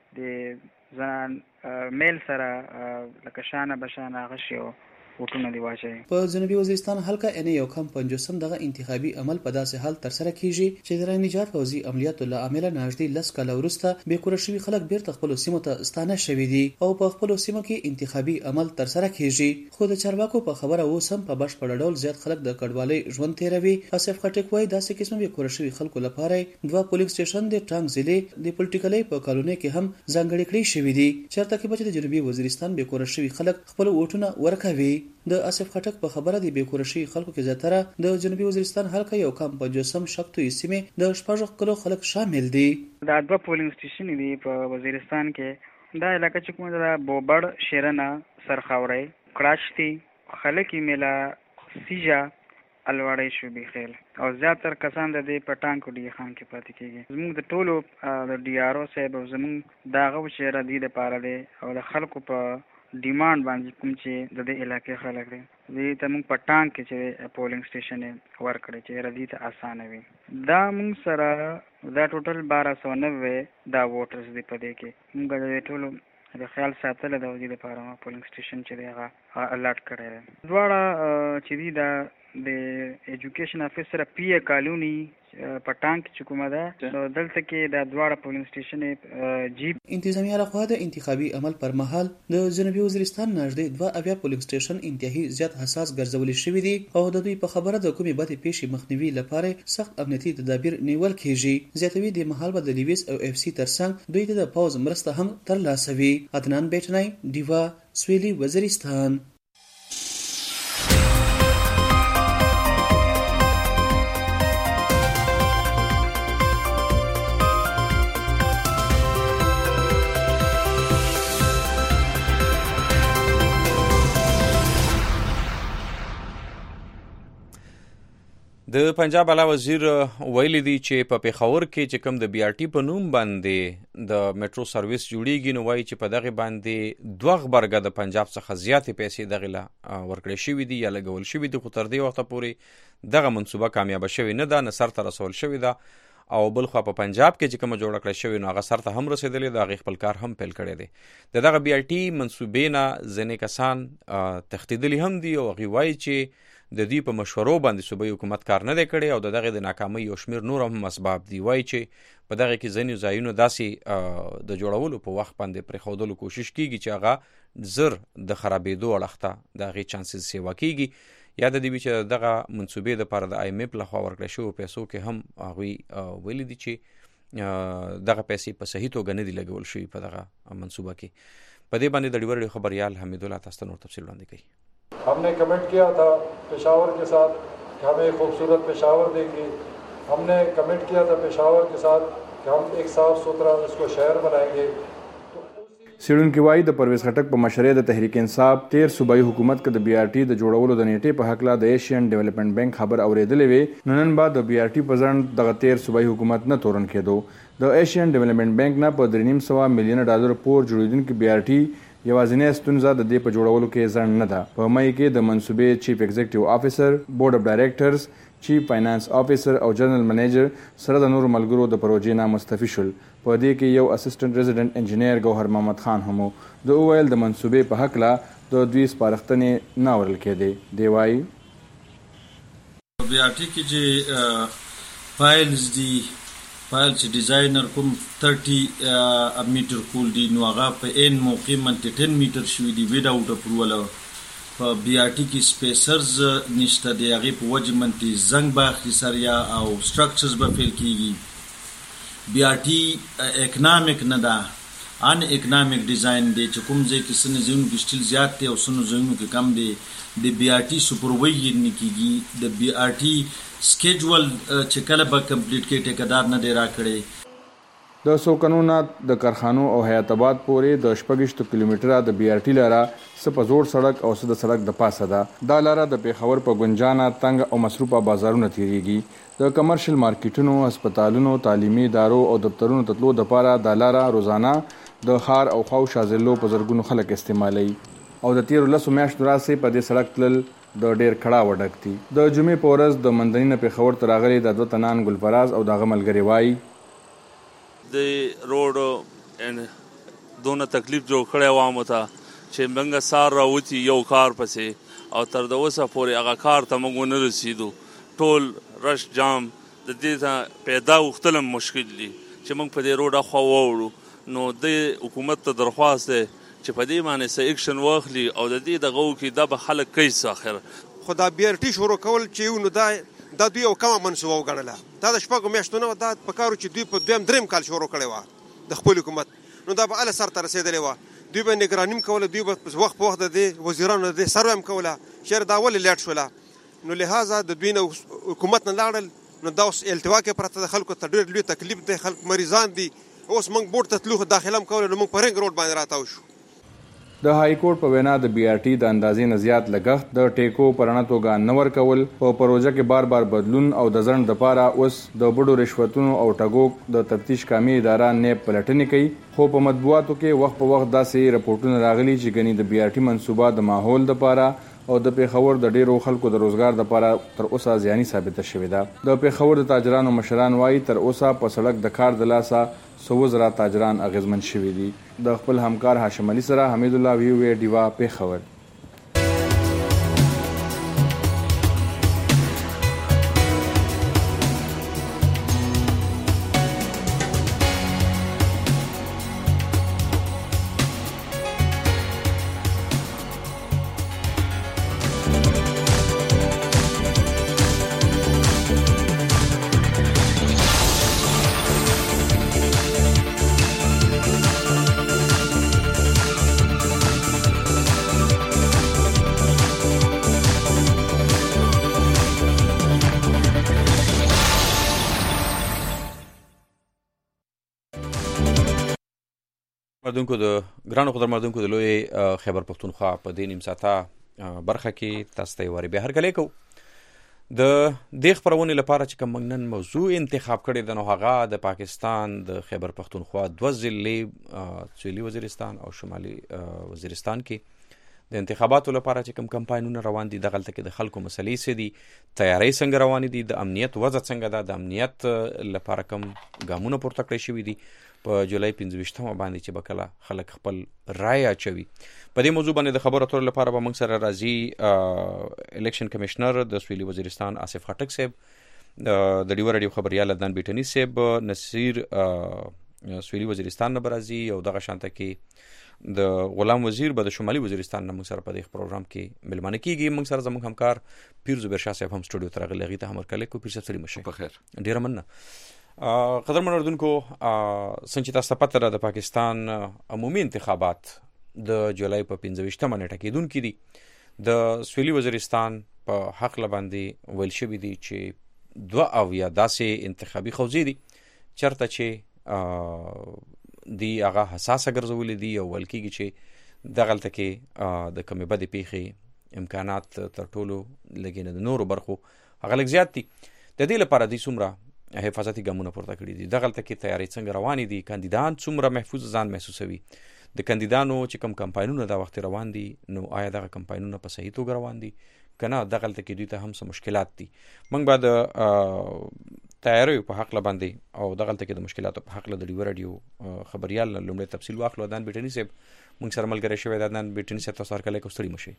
د ځان میل سره لکه شانه بشانه غشيو وټونه دی واچي. په جنوبي وزیرستان حلقه ان یو کم 50 دغه انتخابي عمل په داسې حال تر سره کیږي چې د رای نجات پوځي عملیاتو له عامله نږدې 10 کال وروسته به کور شوی خلک بیرته خپل سیمو ته ستانه شوي دي او په خپل سیمو کې انتخابي عمل تر سره کیږي. خو د چارواکو په خبره وسم په بشپړ ډول زیات خلک د کډوالۍ ژوند تیروي. آصف خټک وایي داسې قسم به کور شوی خلکو لپاره 2 پولینګ سټیشن د ټانګ ضلع د پولیټیکلي په کالونی کې هم ځانګړي کړي شوي دي چېرته کې چې د جنوبي وزیرستان به کور شوی خلک خپل ووټونه ورکوي. د آصف خټک په خبره دی به کورشي خلکو کې زیاتره د جنوبي وزیرستان حلقه یو کم 50 شکتو سیمه د شپږ کلو خلک شامل دي. دا 2 پولینګ سټیشن دي په وزیرستان کې. دا علاقه چې کومه ده بوبړ شیرنه سرخاوري کراچتي خلک میلا سیجا الوړی شو بخیل او زیاتره کسان د دې پټان کو ډی خان کې پاتې کیږي. زموږ د ټولو د ډی آر او صاحب زموږ داغه وشره دي د پاره دي او د خلکو په ډیماند باندې کوم چې د دې علاقې خلک دي دې ته موږ پټان کې چې پولینګ سټیشن ورکړي چې ردی ته اسانه وي. دا موږ سره دا ټوټل 1290 دا ووټرز دی په دې کې موږ د ټولو د خیال ساتل د وجې لپاره پولینګ سټیشن چې دی هغه الارټ کړی. دواړه چې دی دا د ایجوکیشن افیسر پی کالونی په ټانک چې کومه ده دلته کې د دواړه پولینګ سټیشن جیپ انتظامیه لخوا د انتخابي عمل پر مهال د جنوبي وزیرستان نږدې 2 پولینګ سټیشن انتهایی زیات حساس ګرځول شوی دي او د دوی په خبره د کومې بدې پیښې مخنیوي لپاره سخت امنیتي تدابیر نیول کیږي. زیاتوي د مهال به د لیویس او اف سی ترڅنګ دوی ته د پوز مرسته هم ترلاسه وي. عدنان بیٹنای دیوا سویلی وزیرستان. د پنجاب اعلی وزیر ویلي دی چې په پیښور کې چې کوم د بي آر ټي په نوم باندې د میټرو سرویس جوړیږي نو وایي چې په دغه باندې 2 غبرګه د پنجاب څخه زیاتې پیسې دغه لا ورکړې شوې دي یا لګول شوې دي، خو تر دې وخته پورې دغه منصوبه کامیاب شوې نه ده، نه سر ته رسول شوې ده. او بل خو په پنجاب کې چې کوم جوړ کړی شوی نو هغه سر ته هم رسیدلی د هغه خپل کار هم پیل کړی دی. دغه بي آر ټي منصوبې نه ځینې کسان تښتېدلي هم دي او هغوی وایي چې د دوی په مشورو باندې صوبایي حکومت کار نه دی کړی او د دغه د ناکامۍ یو شمېر نور هم اسباب دي. وایي چې په دغه کې ځینې ځایونو داسې د جوړولو په وخت باندې پرېښودلو کوشش کیږي چې هغه زر د خرابېدو اړخ ته د هغې چانسز سیوا کیږي. یا د دې وي چې دغه منصوبې دپاره د آی ایم ایف لخوا ورکړی شویو پیسو کې هم هغوی ویلي دي چې دغه پیسې په صحیح توګه نه دي لګول شوي په دغه منصوبه کې. په دې باندې د ډیور خبریال حمیدالله تاسو ته نور تفصیل وړاندې کوي. ہم نے کمنٹ کیا تھا پشاور کے ساتھ کہ ہمیں ایک خوبصورت پشاور دیکھیے. ہم نے کمنٹ کیا تھا پشاور کے ساتھ کہ ہم ایک صاف ستھرا اس کو شہر بنائیں گے. سیډونکي وایي د پرویز خټک په مشرۍ د تحریک انصاف 13 صوبایي حکومت کې د بي آر ټي د جوړولو د نیټې په حق لا د ایشین ډیولپمنٹ بینک خبر اورېدلې وي. نن بعد د بي آر ټي په ځند دغه 13 صوبایي حکومت نه تورن کېدو. د ایشین ډیولپمنٹ بینک نه په $3.5 ملیون پور جوړیدونکي بي آر ټي یوازینۍ ستونزه د دې په جوړولو کې ځنډ نه ده. په مئی کې د منصوبې چیف ایگزیکټیو افیسر، بورډ اف ډایریکټرز، چیف فاینانس افیسر او جنرال منیجر سره د نورو ملګرو د پروژې نه مستفي شول. په دې کې یو اسسټنټ ریزیډنټ انجینیر ګوهر محمد خان هم و. د اوویل د منصوبې په حق لا د دوی سپارښتنې نه اورل کېدې. دی وایي بي آر ټي کې چې فایلز دي، فایل چې ډیزاینر کوم 30 میټر کول دي نو هغه په ان موقع منته 10 میټر شوي دي ویداوټ اپروول. په بي آر ټي کې سپیسرز نشته دی، هغې په وجه منته زنګ به اخلي سر یا او سټرکچرز به فیل کېږي. بي آر ټي اکنامک نه ده، ان اکنامک ډیزاین دی چې کوم ځای کې څنې ځایونو کې سټیل زیات دی او څنو ځایونو کې کم دی. د بي آر ټي سپروایزر نه کېږي. د بي آر ټي سکیجول چې کله به کمپلیټ کې ټیکدار نه دی راکړی. د سوکنونه د کارخانو او حیات آباد پورې د 26 کیلومتره د بي آر ټي لاره څه په زوړ سړک او څه د سړک د پاسه ده. دا لاره د پیښور په ګنجانه تنګ او مصروفه بازارونه تیریږي. د کمرشل مارکیټونو، هسپتالونو، تعلیمي ادارو او دفترونو تطلو دپاره دا لاره روزانه د ښار او خواوشا ضلعو په زرګونو خلک استعمالوي او د تیرو 10 میاشتو راسې په دې سړک تلل د ډیر کړه وډک دي. د جمعې په ورځ د مندني نه پیښور ته راغلي د 2 تنان ګلفراز او دغه ملګري وایي د روډ دونه تکلیف جوړ کړی عوامو ته چې موږ سار راوتي یو کار پسې او تر د اوسه پورې هغه کار ته موږ ونه رسېدو. ټول رش جام د دې ته پیدا وختلم مشکل دي چې موږ په دې روډ اخوا ووړو. نو د حکومت ته درخواست دی چې په دې باندې څه اکشن واخلي او د دې دغه وکړي دا به خلک کوي څه اخر. خو دا بي آر ټي شروع کول چې نو دا دوی یو کمه منصوبه وګڼله. دا د 4 میاشتو نه دا په کارو چې دوی په 2-3 کال شروع کړی وه د خپل حکومت. نو دا به اله سر ته رسېدلی وه. دوی به نګراني هم کوله، دوی به وخت په وخت د دې وزیرانو د دې سروې هم کوله چېرې دا ولې لیټ شوله. نو لهذا د دوی نه حکومت نه لاړل. نو دا اوس التوا کې پرته د خلکو ته ډېر لوی تکلیف دی، خلک مریضان دي. اوس موږ بورډ ته تلو داخله هم کوله نو موږ په رنګ روډ باندې راتاو شو. د های کورټ په وینا د بي آر ټي د اندازې نه زیات لګښت د ټیکو په رڼه توګه نه ورکول، په پروژه کې بار بار بدلون او د ځنډ دپاره اوس د بډو رشوتونو او ټګو د تفتیش کامې اداره نیب پلټنې کوي. خو په مطبوعاتو کې وخت په وخت داسې رپورټونه راغلي چې ګنې د بي آر ټي منصوبه د ماحول دپاره او د پیښور د ډیرو خلکو د روزګار دپاره تر اوسه زیاني ثابته شوې ده. د پیښور د تاجرانو مشران وایي تر اوسه په سړک د کار د لاسه 100,000 تاجران اغیزمن شوي دي. د خپل همکار هاشم علي سره حمیدالله وی ډیوا پیښور. مردونکو د ګرانو خبر مردونکو د لوی خیبر پختونخوا په دې نیم ساعته برخه کې تاسو ته وری به هر کله کو د دې خبرونې لپاره چې کوم نن موضوع انتخاب کړی د نو هغه د پاکستان د خیبر پختونخوا دوه ضلعې سویلي وزیرستان او شمالي وزیرستان کې د انتخاباتو لپاره چې کوم کمپاینونه روان دي د غلطه کې د خلکو مسلې سي دي تیاری څنګه روان دي د امنیت وضع څنګه ده د امنیت لپاره کوم ګامونه پورته کړی شوی دي په جولای 15 باندې چې بکله خلک خپل رائے اچوي په دې موضوع باندې د خبرو اترو لپاره به موږ سره راځي الیکشن کمشنر د سویلي وزیرستان آصف خټک صاحب د ډیو رادیو خبريال عدنان بیٹنی صاحب نصیر سویلي وزیرستان نه برازي او دغه شانته کې د غلام وزیر به د شمالي وزیرستان نه موږ سره په دې پروګرام کې ملمانه کیږي موږ سره زموږ همکار پیر زبیر شاه صاحب هم سټوډیو ته راغلي غي ته هم کله کو پیر صاحب سلام شه په خیر ډیر مننه قدر منوردونکو څنګه تاسو پته را د پاکستان عمومي انتخابات د جولای په 15 نیټه کې دون کې دي د سویلي وزیرستان په حق لباندې ویل شوی دي چې دوه او یا داسې انتخابي خوځې دي چرته چې دی هغه حساسه ګرځولې دي او ولکېږي چې د غلطه کې د کمې بدې پیښې امکانات تر ټولو لګینه د نورو برخو هغه لږ زیات دي د دې لپاره د څومره حفاظتي ګامونه پورته کړی دي د غلطه کې تیاری څنګه روانې دي کاندیدان څومره محفوظ ځان محسوسوي د کاندیدانو چې کوم کمپاینونه دا وخت روان دي نو آیا دغه کمپاینونه په صحیح توګه روان دي کنه د غلطه کې دوی ته هم څه مشکلات دي موږ بعد تیاری په حق لباندې او د غلطه کې د مشکلاتو په حق له ډیو رادیو خبريال لومړی تفصیل واخلو عدنان بیٹنی صاحب موږ سره ملګری شوی عدنان بیٹنی صاحب تاسو سره کله کوستړي مشي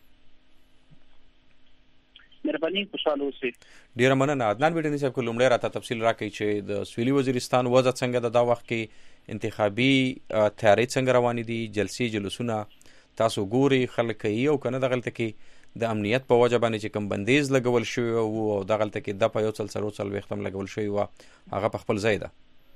مهرباني خوشاله اوسئ ډیر مننه عدنان بیٹنی صاحب کو لومړی راته تفصیل راکړي چې د سویلي وزیرستان وضع څنګه د دا وخت کې انتخابي تیاری څنګه روانې دي جلسې جلوسونه تاسو ګوري خلک یو کنه د غلطه کې د امنیت په وجه باندې چې کم بندیز لګول شوی او د غلطه کې د په یو څل وختم لګول شوی و هغه په خپل ځای ده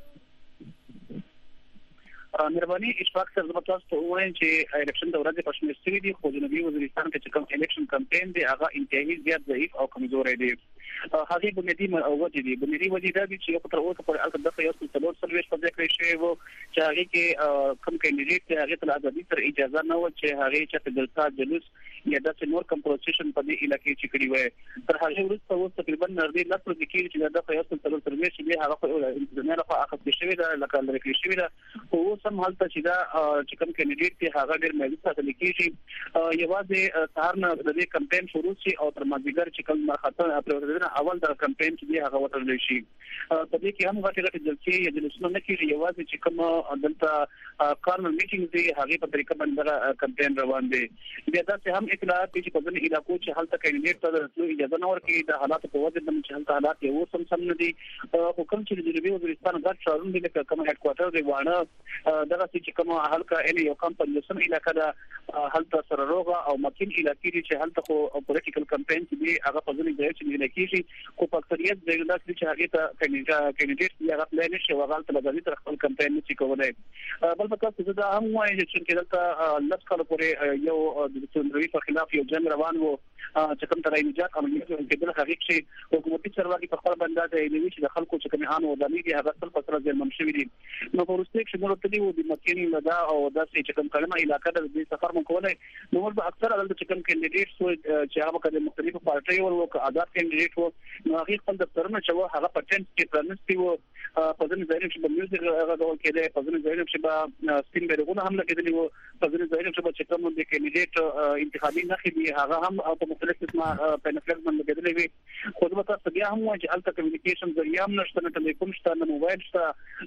مهرباني اشفاق سره زما تاسو ته وایم چې الیکشن د ورځې پښنه ستړي دي خو جنوبي وزیرستان کې چې کوم الیکشن کمپاین دی هغه انتهایی زیات ضعیف او کمزور دی هغه بنیادی وجه دي بنیادی وجه دا چې یو تر اوسه پورې البته د یو څلور سرویس په ذکر شوی وو چې هغه کې کوم کینډیډیټ هغه ته ازادي تر اجازه نه و چې هغه چې دلته جلوس یا د نور کمپوزیشن په دې علاقې کې کړی وای تر هغه وروسته اوس تقریبا نږدې لږ څه کې چې د یو څلور سرویس چې هغه انتظامیه لخوا اخذ شوی دا لکه لري شوی دا او سم حالت چې دا چې کوم کینډیډیټ ته هغه ډېر مېلمه ساتل کېږي یوازې سهار نه د دې کمپاین شروع شي او تر مازیګر چې کوم مرحله پرورده اول د کمپاین چې هغه وترل شي په دې کې هم غټه جلسې یا جلسونه نه کېږي یوازې چې کوم دلته کارنل میټینګ دی هغه په طریقه باندې کمپاین روان دی بیا دا هم اطلاعات چې په ځینې علاقو چې هلته کینډیډیټ ته د اجازه نه ورکړي د حالات په وجه باندې چې هلته حالات یو سم نه دي حکم چې د جنوبي وزیرستان غټ شهرونه دي لکه کوم هډ کوارټر دی وانه دغه چې کوم هلکه ان یو کم په لسم علاقه ده هلته سره روغه او مکین علاقې دي چې هلته خو پولیټیکل کمپاین چې دی هغه په ځینې ځای چې نه کېږي خو په اکثریت ځای دا چې هغه ته کینډیډیټ یا غفلت نشي وغالته لږه تر خپل کمپاین نه چي کولای بل په تاسو دا هم وایي چې دلته لږ کال پورې یو د څندروي په خلاف یو جنگ روان وو چې کوم تر نجات عملیات کېدل هغه چې حکومتي چارواکي په خپل باندې د ایلوي چې د خلکو چې کوم ان ودانۍ دي هغه خپل سره ځمن شوی دي نو ورسته چې موږ ته دی د مکین لدا او د چې کوم کلمه علاقه د دې سفر مو کولای نو ورته اکثر د چې کوم کینډیډیټ چې هغه د مختلفو پارټیو ورو آزاد کینډیډیټ وو نو هغه خپل دفترونه چې هغه پټنټ کې پرانستي وو په ځینې ځایونو کې د میوزیک هغه ډول کېده په ځینې ځایونو کې به سپین بیرغونه هم لګېدلي وو په ځینې ځایونو کې چې کوم د کینډیډیټ انتخابي نښې دي هغه هم په مختلف قسمه پینفلیکس باندې لګېدلي وي خو دا تاسو بیا هم وایي چې الته کمیونیکیشن ذریعہ هم نشته نه ټلیفون شته نه موبایل شته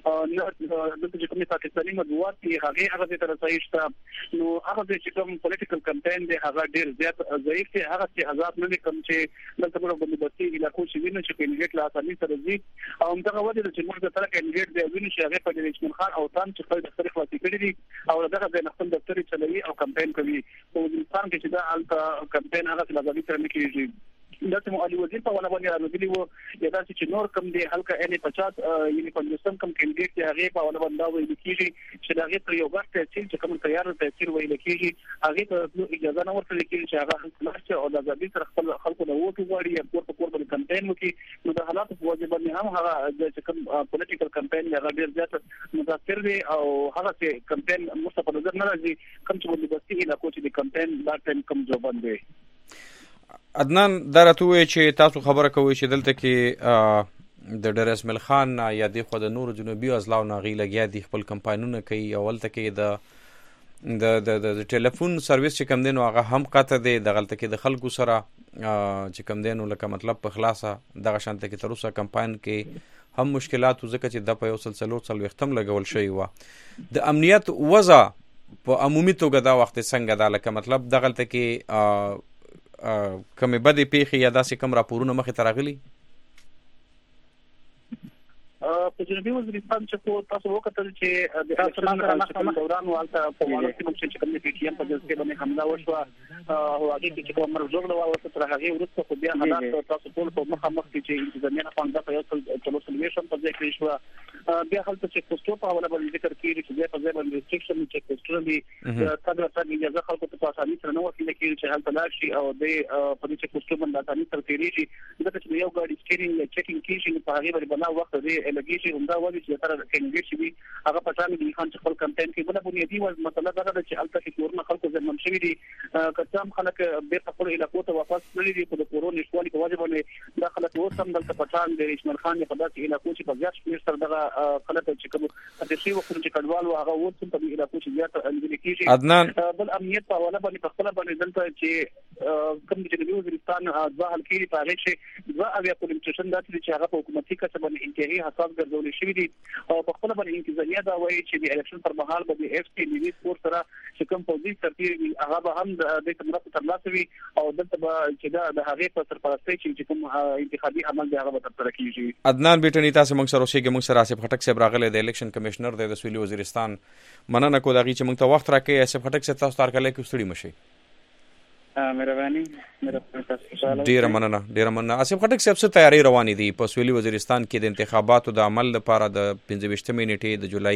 نه د کومې پاکستاني مطبوعات دي هغه تر ځای شته نو هغه چې کوم پولیټیکل کمپاین دی هغه ډیر زیات ضعیف دی هغه چې آزاد نه کوم چې دلته موږ په بستي علاقو چې وینو چې کینډیډیټ لا اساني سره ځي او همدغه وجه چې موږ د تر کینډیډیټ دی وینو چې هغه په دې خان او تام چې خپل دفتر خلاصي کړی دي او دغه د خپل دفتر چلوي او کمپاین کوي په افغانستان کې چې دا الته کمپاین هغه د ازادي سره نه کیږي د علي وزیر په ونه باندې راغلي وو یا دا چې نور کم دی هلکه ان 50 یعنی 50 کم کینډیډیټ دی هغه په ونه باندې وایي کیږي چې دا هغه پر یو وخت چې کوم تیار تاثیر وایي کیږي هغه ته اجازه نه ورکړل کیږي چې هغه خلاص او د ازادي سره خپل خلکو د ووټ غواړي یا کور په کور باندې کمپاین وکړي نو د حالات په وجه باندې هم هغه چې کوم پولیټیکل کمپاین هغه ډیر زیات متاثر دی او هغه چې کمپاین مستقبل نظر نه راځي کوم چې د بستي علاقو چې د کمپاین دا ټیم کم ځوبان دی. عدنان دا راته وایي چې تاسو خبره کوئ چې دلته کې د ډیر اسماعیل خان یا د خو د نور جنوبي اضلاع نه غي لګیا دي خپل کمپاینونه کوي اولته کې د ټلیفون سرویس چې کم دینو هغه هم قطع دی د غلطه کې د خلکو سره چې کم دینو لکه مطلب په خلاصه دغه شانته کې تر اوسه کمپاین کې هم مشکلات ځکه چې د په یو سلسله ختم لګول شوی و د امنیت وضع په عمومي توګه دا وخت څنګه دا لکه مطلب د غلطه کې کومې بدې پیښې یا داسې کوم راپورونه مخې ته راغلي په جنوبي وزیرستان چې تاسو وکړل چې د اسمان دوران والته په وانه کې چې کوم پی ټی ایم په ځای باندې حمله وشوه او هغه کې چې کوم مرجوړ له واسطه تر هغه ورته خو بیا حالات تاسو ټول په مخامخ کې چې انتظامیه خوانده په یو سلوشن په ځای کې شو بیا هلته چې پوسټو په حواله باندې ذکر کیږي چې په ځای باندې ریستریکشن چې پوسټونه دي تاسو ته اجازه خلکو ته اساني سره نه ورکړي چې هلته لاړ شي او د په دې پوسټو باندې اساني سره تیریږي دا چې یو ګاډي سټیرینګ چیکینګ کیږي په هغه باندې بنا وخت دی لګیږي همدا وایي چې تر کینډیډیټ شي هغه پټان دي خان چې خپل کمپاین کې بل بنیادی مسله دا ده چې البته کې ورنه خلکو زمم شوی دي کچام خلک به خپل علاقو ته واپس کړي دي په کورونو نشوالي په وجه باندې داخله اوس هم دلته پټان د اسماعیل خان په داسې علاقو چې په ځای شمیر سره دغه خلک چې کوم د شی وخت چې کډوال هغه اوس هم په علاقو چې زیات انځل کیږي عدنان بل امنیت په حواله باندې خپل باندې دلته چې کوم چې د وزیرستان ځاهل کې په هغه چې avia پولیس سټیشن داسې چې هغه په حکومتي کچه باندې انتهایی حساس ګرځول شوی دي او په خپل باندې انتظامیه دا وایي چې د الیکشن پر مهال باندې اف سی نیوی سپورت سره چې کوم پوزي ترتیب هغه به هم د تمرکز ترلاسه وي او دلته به چې دا د هغه په سرپرستۍ چې کوم انتخابي عمل دی هغه به ترسره کیږي. عدنان بیٹنی تاسو موږ سره اوسېږئ موږ سره آصف خټک صاحب راغلی د الیکشن کمشنر د سویلي وزیرستان مننه کو دغه چې موږ ته وخت راکړی آصف خټک صاحب تاسو تارکلې کې وستړي مشي مهرباني ډیره مننه آصف خټک صاحب څه تیاری روانې دي په سویلي وزیرستان کې د انتخاباتو د عمل لپاره د 25 نیټې د جولای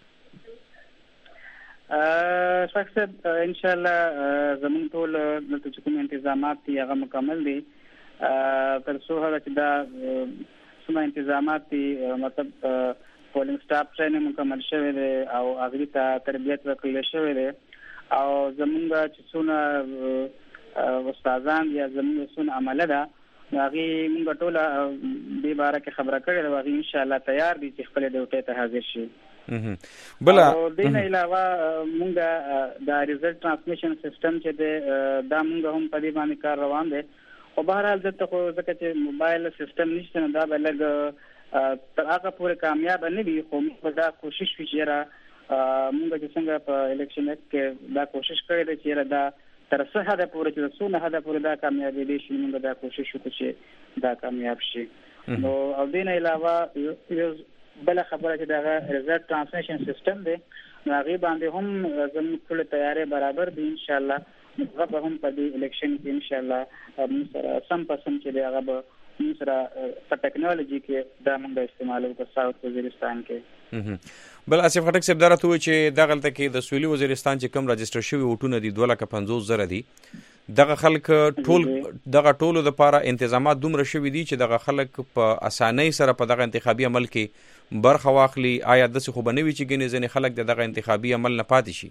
شخص ان شاء الله زمون ټول د کوم انتظامات دي هغه مکمل دي تر څو هغه چې دا سم انتظامات دي مطلب پولینګ سټاف ټریننګ مکمل شوی دی او هغه ته تربیت ورکړل شوی دی او زمونږ چې څونه استادان یا زمونږ څونه عمله ده هغه موږ ټول دې باره کې خبره کړې ده هغه ان شاء الله تیار دي چې خپل ډیوټي ته حاضر شي. بلا دین علاوه موږ د ریزلټ ترانسمیشن سیستم چې دا موږ هم په دې باندې کار روان دي او بهرحال دلته خو ځکه چې موبایل سیستم نشته نو دا به لږ تر هغه پورې کامیاب نه وي خو موږ دا کوشش وکړو موږ چې څنګه په الیکشن کې دا کوشش کړې ده چې دا تر څه حد پورې چې څونه حد پورې دا کامیابی دي چې موږ دا کوشش وکړو چې دا کامیاب شي. نو او دین علاوه یو بل خبره چې دا ریزلټ ترانسمیشن سیستم دی هغه باندې هم زموږ ټول تیاری برابر دي ان شاء الله هغه هم په دې الیکشن کې ان شاء الله موږ سم پسند چې هغه به موږ سره په ټیکنالوژي کې دا موږ استعمالو په ساوث وزیرستان کې. بل آصف خټک صاحب درته وایي چې دا غلطه کې د سویلي وزیرستان چې کوم رجسټر شوی وټونه دي 2,50,000 دي دغه خلک ټول دغه ټولو د لپاره انتظامات دومره شوي دي چې دغه خلک په اسانۍ سره په دغه انتخابي عمل کې برخه واخلي آیا داسې خو به نه وي چې ګینې ځینې خلک دغه انتخابي عمل نه پاتې شي؟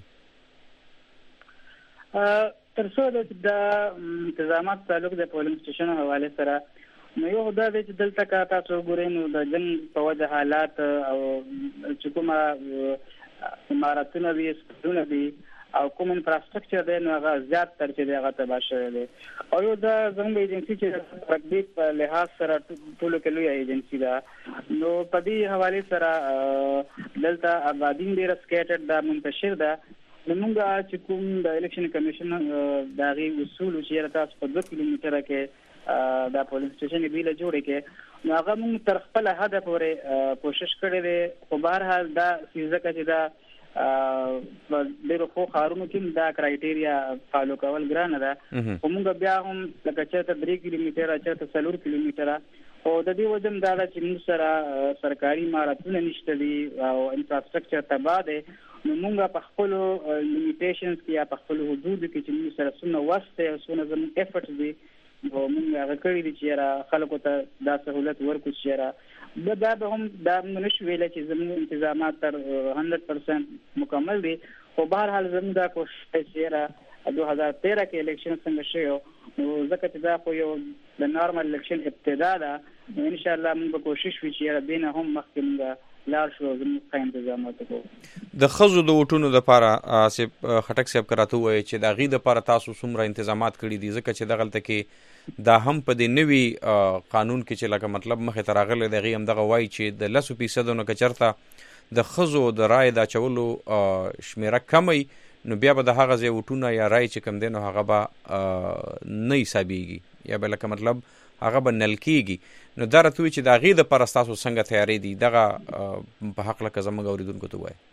تر څو د انتظامات تعلق د پولینګ سټیشن حواله سره نو یو دا چې دلته کا تاسو ګورئ نو د جنګ په وجه حالات او چې کومه اماراتونه دي سکولونه دي او کوم انفراستراکچر دی نو هغه زیات تر چې هغه تباه شوی دی او یو دا زموږ ایجنسی چې رګبي په لحاظ سره ټولو کې لوی ایجنسی ده نو په دې حواله سره دلته آبادین ډېر سکیټډ دا منتشر ده موږ چې کوم د الیکشن کمیشن دغه اصول چې تاسو په 2 کیلومتره کې دا پولیس سټیشن بیل جوړ کې نو هغه موږ تر خپل حد پورې کوشش کړې ده خو بهرحال دا ځکه چې دا ډېر خو خارونو کې دا کرایټیریا فالو کول ګرانه ده. موږ بیا هم لکه چېرته 3 کیلومتره چېرته 4 کیلومتره او د دې وجه دا ده چې موږ سره سرکاري عمارتونه نشته دي او انفراستراکچر تباه دی. نو موږ په خپل لیمیټیشنز کې یا په خپل حدود کې چې موږ سره څونه وخت او څونه زموږ ایفورټ دي او موږ هغه کړی دي چې خلکو ته دا سہولت ورکړو چې دا به هم دا نشو ویل چې زموږ انتظامات تر 100% مکمل دي. خو بهر حال زموږ دا کوشش چې 2013 کې الیکشن څنګه شوی نو ځکه چې دا خو یو د نارمل الیکشن ابتدا ده ان شاء الله موږ کوشش وکړو چې دینه هم مخکې موږ لار شو زموږ قائم انتظامات وکړو. د خزو د وټونو لپاره آصف خټک صاحب کراته وایي چې د غي د لپاره تاسو څومره انتظامات کړی دي ځکه چې دغلته کې دا هم په دې نوي قانون کې چې لکه مطلب مخه تراغله د غي هم دغه وایي چې د 10% نو کچرته د خزو د رای د چولو شمیره کمی نو بیا به د هغه ځای وټونه یا رای چې کم دینو هغه به نه حسابيږي یا بل لکه مطلب هغه به نل کېږي. نو دا راته چې د غي د لپاره تاسو څنګه تیاری دي دغه په حق لکه زموږ اوریدونکو ته وایي.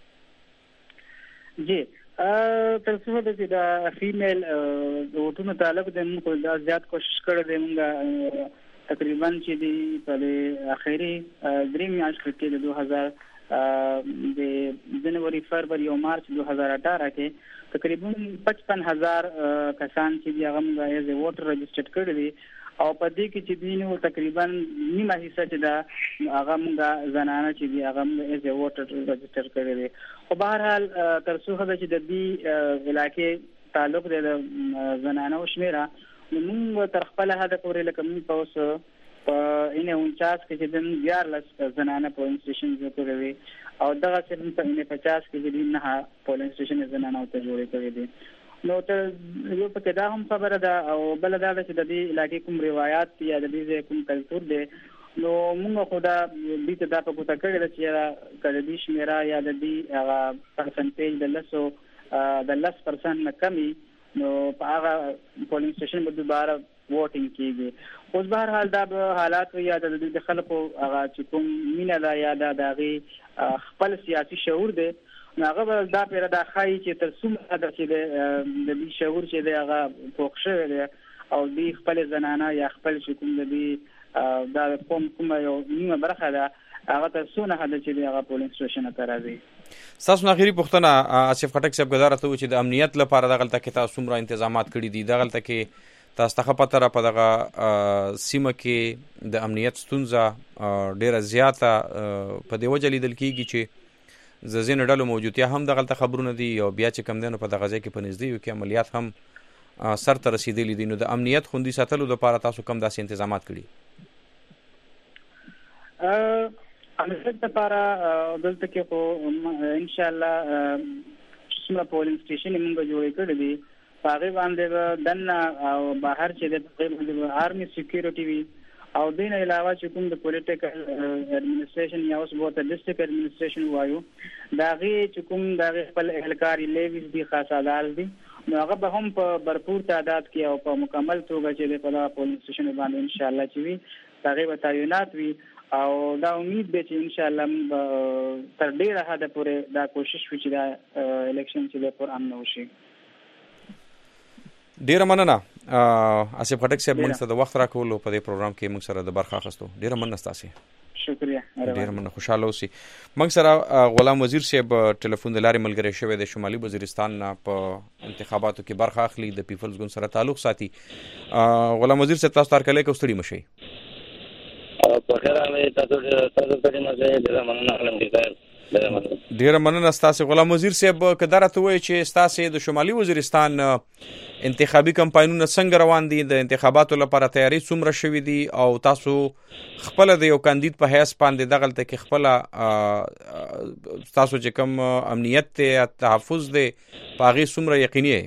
جی تر څو د فیمیل وټونو تعلق د موږ دا زیات کوشش کړی دی. موږ تقریبا چې دی په اخیری دریم میاشت کې د 2000 د جنوري فروری او مارچ 2018 کې تقریبا 55,000 کسان چې دی هغه موږ یې ووټر رجسټر کړی دي او په دې کې چې دینو تقریبا نیمه حصہ چې دا هغه موږ زنانه چې دی هغه موږ یې ووټر رجسټر کړی دي. خو بهر حال تر څو چې د دې علاقې تعلق د زنانه او شمیره موږ تر خپل هدف پورې لکه موږ په اوس په 49 کې چې د 14 زنانه پولینګ سټیشن جوړ کړی دي او دغه چې په 50 کې د نه پولینګ سټیشن زنانه ته جوړ کړی دي. نو ته یو په دا هم خبره ده او بل دا چې د دې علاقې کوم روایت یا د دې کوم کلچر دی نو موږ خو دا دې ته دا په کوته کړی چې کله دې شمیره یا د دې هغه پرسنټیج د 10% نه کمی نو په هغه پولینګ سټیشن باندې دوباره ووټینګ کیږي. اوس بهر حال دا حالات یا د خلکو هغه چې کوم مینه دا یا د هغه خپل سیاسي شعور دی هغه دا پیره دا خای چې تر څومره د دې شعور چې دی هغه پوښ شوی دی او دې خپل زنانه یا خپل چې کوم د دا کوم یو نیمه برخه ده هغه تر څونه حد چې دی هغه پولینګ سټیشن ته راځي. تاسو نه غیری پښتنه آصف خټک صاحب غزاره ته چې د امنیت لپاره دغلته کې تاسو څومره تنظیمات کړی دي دغلته کې تاسو ته پته را په دغه سیمه کې د امنیت ستونزه ډیره زیاته په دی وجه لیدل کیږي چې زین ډلو موجودیا هم دغلته خبرونه دي او بیا چې کم دینو په دغه ځای کې په نږدې یو کې عملیات هم سر ته رسیدلي دي. نو د امنیت خوندي ساتلو لپاره تاسو کم داسې تنظیمات کړی؟ امنیت لپاره دلته کې خو ان شاء الله څومره پولینګ سټیشن موږ جوړ کړی دي هغه باندې دنه او بهر چې د آرمي سکیورټي وي او دین علاوه چې کوم د پولیټیکل اډمنسټریشن یا اوس بوته ډیسټریکټ اډمنسټریشن وایو دا غي چې کوم دا خپل اهلکاري لیویز دي خاص عدالت دي نو هغه به هم په भरपूर تعداد کې او په مکمل توګه چې په پولیس سټیشن باندې ان شاء الله چې وي هغه به تعینات وي او دا امید به چې ان شاء الله تر ډیره حد پورې دا کوشش وکړي دا الیکشن چې د پر امن وشي. ډیره مننه آصف خټک صاحب موږ ته د وخت راکولو په دې پروګرام کې موږ سره د برخه اخیستو. ډیره مننه تاسو. شکریہ. ډیره مننه خوشاله اوسئ. موږ سره غلام وزیر صاحب ټلیفون د لارې ملګری شوی د شمالي وزیرستان نه په انتخاباتو کې برخه اخلي د پیپلز ګوند سره تعلق ساتي. غلام وزیر صاحب تاسو ترکلې کوستړي مشي. په خیر راغلی تاسو ته مزه ډیره مننه علم دي. ډیره مننه تاسو غلام وزیر صاحب. کدار ته وایي چې تاسو د شمالي وزیرستان انتخابي کمپاینونه څنګه روان دي د انتخاباتو لپاره تیاری څومره شوې دي او تاسو خپل د یو کاندید په حیث باندې دغلته کې خپل تاسو چې کوم امنیت ته تحفظ دي پاغي څومره یقیني ہے؟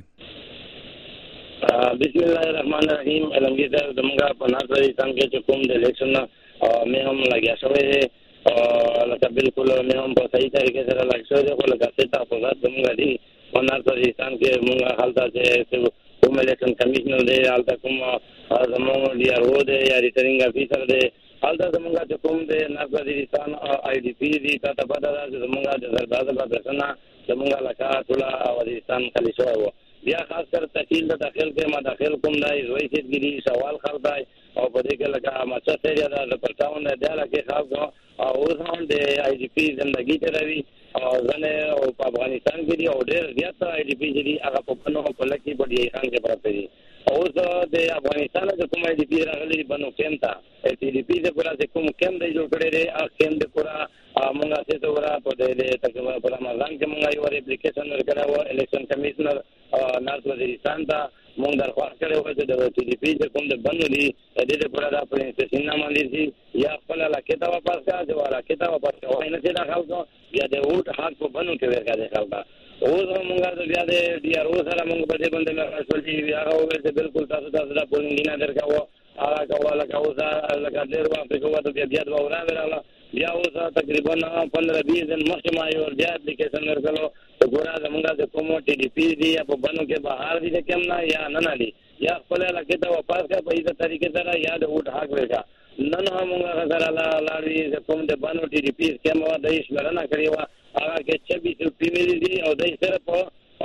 بسم الله الرحمن الرحیم. علمگیر صاحب زمونږ په نارسري څنګه چې کوم د الیکشن مې هم لګیا شوی دی لکه بالکل مې هم په صحیح طریقې سره لګ شوی دی خو لکه څه تحفظات زمونږ دي په نارسري کې مونږ حالت چې کوم الیکشن کمیشنر دی حالت کوم زمونږ ډي آر او دی یا ریټرنینګ افیسر دی حالته زمونږ چې کوم د ناز وزیرستان آی ډي پی دي ته پته ده چې زمونږ د سردار پاکستان زمونږ علاقه ټول وزیرستان خالي شوی و. بیا خاص کر تحصیل د داخل کې مداخل کوم دی زوی سیدګری سوال خلدای او په دې کې لکه ماچا سیریا د پرتاون د علاقه خاص او اوس هم د آی ډي پی زندگی تروي او ځنه او په افغانستان کې دی او ډېر زیات آی ډي پی دي هغه په پنو په لکه په دې خان کې پراته دي. اوس د افغانستان د کوم آی ډي پی راغلي بنو کېم ته ای ډي پی د پورا د کوم کېم دی جوړ کړی دی ا کېم د پورا موږ څه ته ورا په دې تقریبا په رمضان کې موږ یو اپلیکیشن ورکړو الیکشن کمیشنر ناز وزیرستان ته موږ درخواست کړو چې د ای ډي پی د کوم د بنو دی د دې پورا د پرنسپشن نامه لري یا خپل علاقه ته واپس کا جو علاقه ته واپس وای نه چې دا خلکو یا د ووټ حق په بنو کې ورکړي خلک اوس موږ د بیا د ډي ار او سره موږ په دې باندې مسول دي بیا هغه چې بالکل تاسو د پولینګ نه درکاو هغه کوله کوزا لکه ډېر وخت کوه ته بیا د وره وراله بیا اوس تقریبا 15-20 دن مخکې ما یو بیا اپلیکیشن ورکړو ګورا زمونږ د کوم ټي ډي پی دی په بنو کې بهر دي کوم نه یا نه دي یا خپل علاقه ته واپس کا په دې طریقې سره یا د ووټ حق ورکا نن هم موږ سره لاړې کوم د بنو ټي ډي پی کې مو د ایشمرنه کړی و هغه کې 26 پیمل دي او د سره په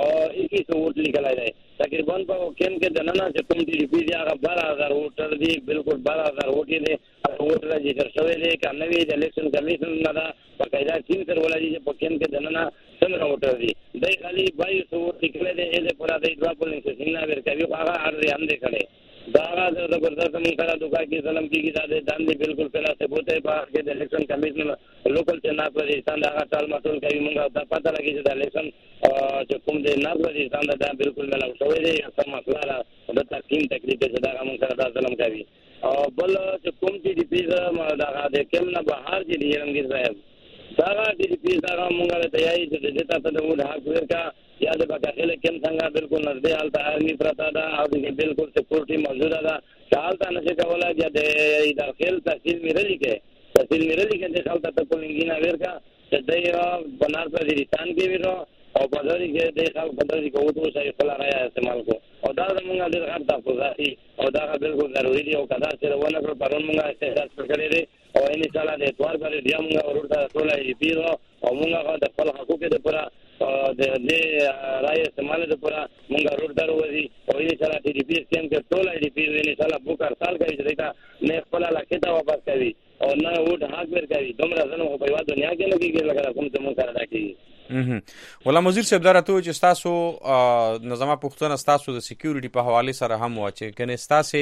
21 ووټ لیکلای دی تقریبا په کوم کې د نن چې کوم ټي ډي پی دی هغه 12000 ووټر دي بالکل 12000 ووټ دي ووټ راځي شوی دی کنه وی د الیکشن کمیشن نه دا په قاعده ټیم سره ولادي چې په کوم کې د نن څنګه ووټر دي دای خالي 22 ووټ لیکلای دی دې پورا د ډوا پولینګ سیستم نه ورکوي هغه اړ هم دی کړي دا زبردست موږ سره دوکا کې سلام کیږي دا داندې بالکل پلا ثبوت ہے په کې د الیکشن کمیشن لوکل چې ناز وزیرستان دا ټال مټول کوي موږ دا پته لګي چې د الیکشن چې کوم د ناز وزیرستان دا بالکل ملاو شوی دی سم مسله د تقسیم تکلیف چې دا موږ سره دا سلام کوي او بل چې کوم چې دی پیزا ما دا د کوم نه بهر دي رنګ صاحب دا د پیزا موږ ته یای چې د تاسو د وډ حق ورکا یا د بکاخله کوم څنګه بالکل نږدې حالت آرمي پرتا دا او بالکل سکیورټي موجوده ده حالت نشه کوله چې د داخل تحصیل میرلی کې د حالت ته پولینګینا ورکا چې د بنار په وزیرستان کې ورو او په دغه کې د خلک په دغه کې وته شي خپل رایا استعمال کو او دا موږ د غږ تحفظاتي او دا بالکل ضروري دی او کدا چې ونه پر پرون موږ استعداد کړی دی او ان شاء الله د اتوار پر بیا موږ ورته ټول ای پی او موږ د خپل حقوق د پورا د راي استعمال د پورا موږ ورته وروزي او ان شاء الله ټي ډي پی سیم کې ټول ای ډي پی ان شاء الله بوکر سال کوي چې دا نه خپل علاقه ته واپس کوي او نه ووټ حق ورکوي دومره ځنه په یوه دنیا کې نه کېږي لکه کوم څه موږ سره دا کېږي غلام وزیر صاحب دا راته چې تاسو نظام پښتون تاسو د سکیورټي په حواله سره هم واچي کنه تاسو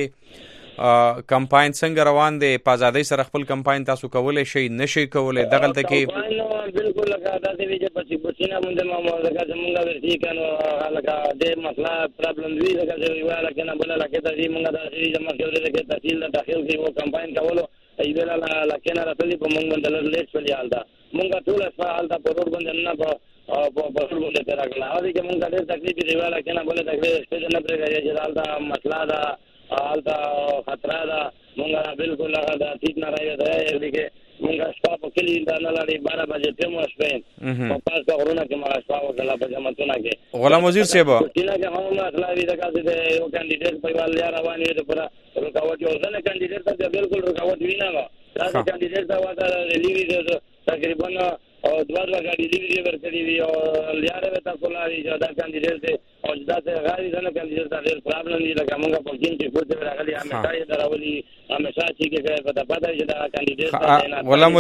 کمپاین څنګه روان دی په ازادۍ سره خپل کمپاین تاسو کولای شئ نشئ کولای دغلته کې بالکل لکه دا دی چې په سینا باندې ما لکه زمونږ ورتي کنه لکه د مسله پرابلم وی لکه چې ویل کنه بل لکه دا دی موږ دا چې زموږ کې د تحصیل داخل کې وو کمپاین کولو ایبل لکه نه راځي په موږ باندې لیټ شولې حالدا موږ ټول حالدا په روډ باندې نه په روډ باندې راغلا او چې موږ ډېر تکلیف دی ویل کنه بل تکلیف نه پرېږي چې حالدا مسله دا حالدا خطر دا موږ بالکل هغه د ټیټ نه راځي دغه موږ شپه په کلی دا نه لري 12 بجې ته مو شپه په پاس غرونه کې ما شپه وکړه په جماعتونه کې غلام وزیر صاحب کله چې هم مسله وی دا چې یو کاندیدټ په وال یا روان وي ته پر رکاوټ یو ځنه کاندیدټ ته بالکل رکاوټ وینا دا کاندیدټ دا واده لیوی تقریبا او دوه غاډي لیوی ورکړي وی او لیاره وتا کولای چې دا کاندیدټ او دا څنګه غاډي ځنه کاندیدټ دا ډېر پرابلم دی لکه موږ په کې چې پورته راغلي همیشه یې دراولي همیشه چې کې پتا چې دا کاندیدټ غلام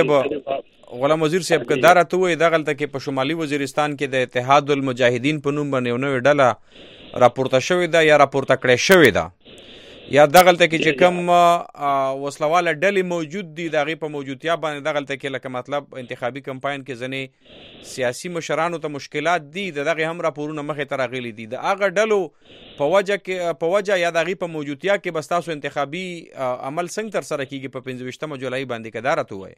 وزیر صاحب که دا راته وې دغلته کې په شمالي وزیرستان کې د اتحاد المجاهدین په نوم باندې نو ډله راپورته شوې ده یا راپورته کړې شوې ده یا دغلته کې چې کم وسلواله ډلې موجود دي دغه په موجودتیا باندې دغلته کې لکه مطلب انتخابي کمپاین کې ځنې سیاسي مشرانو ته مشکلات دي دغه هم راپورونه مخې ته راغلي دي د هغه ډلو په وجه یا دغه په موجودتیا کې بس تاسو انتخابي عمل څنګه تر سره کیږي په 25 جولای باندې کدارت وای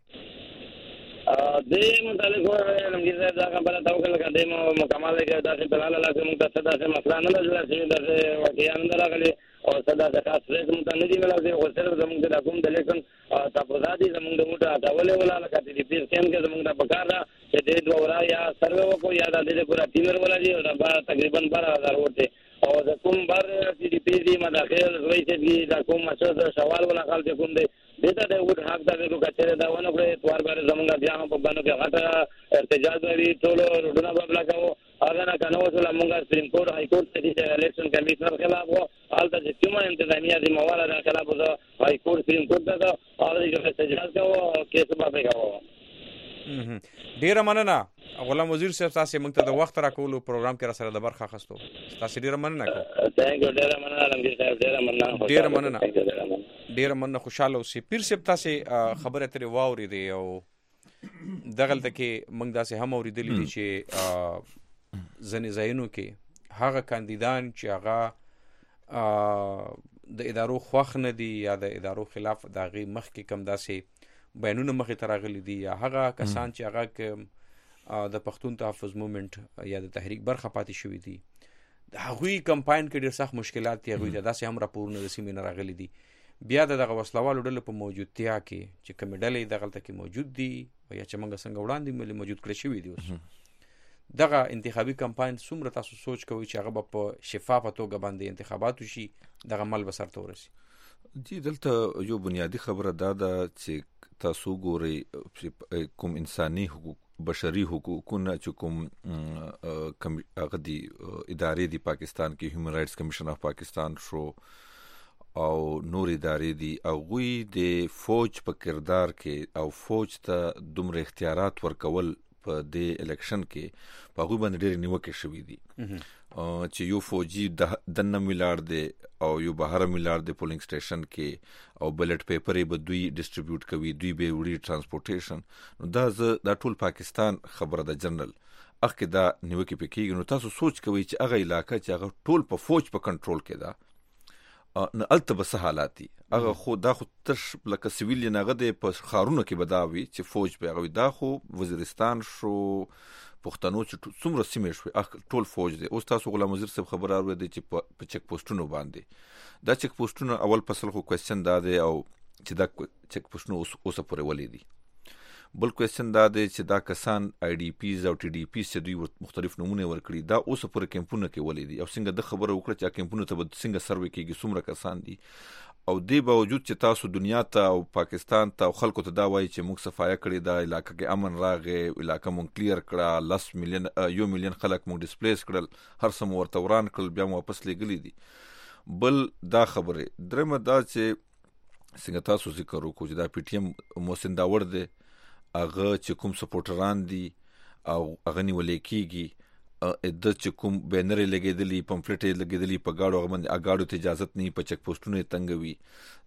د متعلق لمګي دا خبره تا وکړه کله د مکمل کې دا څه بلاله لازم موږ ته دا مسله نه لږه چې دا واقعیا نه راغلي او صدا د خاص رئیس متنه دی ملازم او سره زموږ د کوم د لیکن تفاضادي زموږ د موټه داولې ولا لکه د پی سیم کې زموږ د بکار دا چې د دوه ورا یا سروې وکړو یا د دې پورا ټیمر ولا دی او دا تقریبا 12000 وټه او د کوم بر چې دی پیډي مداخل وایي چې دا کوم څه سوال ولا خپل کوم دی دته د وډ حق دا ویلو کچره دا ونه کړې توار باندې زمونږ بیا هم په باندې کې غټه احتجاج لري ټول روډونه بابلا کوو هغه نه کنه وصله مونږ سپریم کورټ های کورټ د الیکشن کمیشنر خلاف وو حالت چې کومه انتظامیه د مواله د خلاف د های کورټ سپریم کورټ دا هغه چې احتجاج کوو کیس په کوو. ډیره مننه غلام وزیر صاحب، تاسو موږ ته د وخت راکولو پروګرام کې را سره د برخه اخستو. تاسو ډیره مننه کوم. ثانک یو، ډیره مننه رنګیر صاحب، ډیره مننه خوشاله اوسئ. پیر صاحب تاسو خبره ترې واورېدې او دغلته کې موږ داسې هم اورېدلې دي چې ځینې ځایونو کې هغه کاندیدان چې هغه د ادارو خوښ نه دي یا د ادارو خلاف د هغې مخکې کم داسې بیانونه مخې ته راغلي دي یا هغه کسان چې هغه د پښتون تحفظ موومنټ یا د تحریک برخه پاتې شوي دي، د هغوی کمپاین کې ډېر سخت مشکلات دي. هغوی ته داسې هم راپورونه د سیمې نه راغلي دي. بیا د دغه وسلوالو ډلو په موجودتیا کې چې کومې ډلې دغلته کې موجود دي یا چې موږ څنګه وړاندې موجود کړی شوي دي، اوس دغه انتخابي کمپاین څومره تاسو سوچ کوئ چې هغه به په شفافه توګه باندې انتخابات وشي، دغه عمل به سرته ورسي؟ جی دلته یو بنیادی خبره دا ده چې تاسو ګورئ کوم انساني حقوق بشري حقوقونه چې کوم هغه دي ادارې دي پاکستان کې، هیومن رائټس کمیشن اف پاکستان شو او نور ادارې دي، هغوی د فوج په کردار کې او فوج ته دومره اختیارات ورکول په دې الیکشن کې په هغوی باندې ډېرې نیوکې شوي دي چې یو فوجي 10 میلیارډ دی او یو 12 میلیارډ دی پولینګ سټیشن کې او بیلټ پیپرې به دوی ډسټریبیوټ کوي، دوی به وړي ټرانسپورټیشن. نو دا ټول پاکستان خبره ده جنرال اخکې دا نیوکې پې کېږي. نو تاسو سوچ کوئ چې هغه علاقه چې هغه ټول په فوج په کنټرول کې ده، نو هلته به څه حالات دي؟ هغه خو دا خو تش لکه سویلین هغه دی په ښارونو کې به دا وي چې فوج به هغه وي. دا خو وزیرستان شو، پښتنو چې څومره سیمې شوې ټول فوج دی. اوس تاسو غلام وزیر صاحب خبره اورېدئ چې په چک پوسټونو باندې دا چک پوسټونه اول فصل خو کوېسچن دا دی او چې دا چک پوسټونه اوسه پورې ولې دي. بل کوېسچن دا دی چې دا کسان آی ډي پیز او ټي ډي پیز چې دوی مختلف نمونه ورکړي دا اوسه پورې کیمپونه کې ولې دي او څنګه د خبره وکړه چې کیمپونه ته به څنګه سروې کېږي، څومره کسان دي. او دې باوجود چې تاسو دنیا ته او پاکستان ته او خلکو ته دا وایي چې موږ صفایه کړې دا علاقه کې امن راغی، علاقه موږ کلیر کړه، 10 میلیون 1 میلیون خلک موږ ډسپلیس کړل، هر څه مو ورته وران کړل، بیا مو واپس لېږلي دي. بل دا خبرې درېمه دا چې څنګه تاسو ذکر وکړو چې دا پی ټي ایم محسن داور دی، هغه چې کوم سپورټران دي او هغه نیولې کېږي، د چې کوم بینرې لګېدلي، پمفلټې لګېدلي په ګاډو، هغه باندې اګاډو ته اجازت نه وي، په چک پوسټونو یې تنګوي.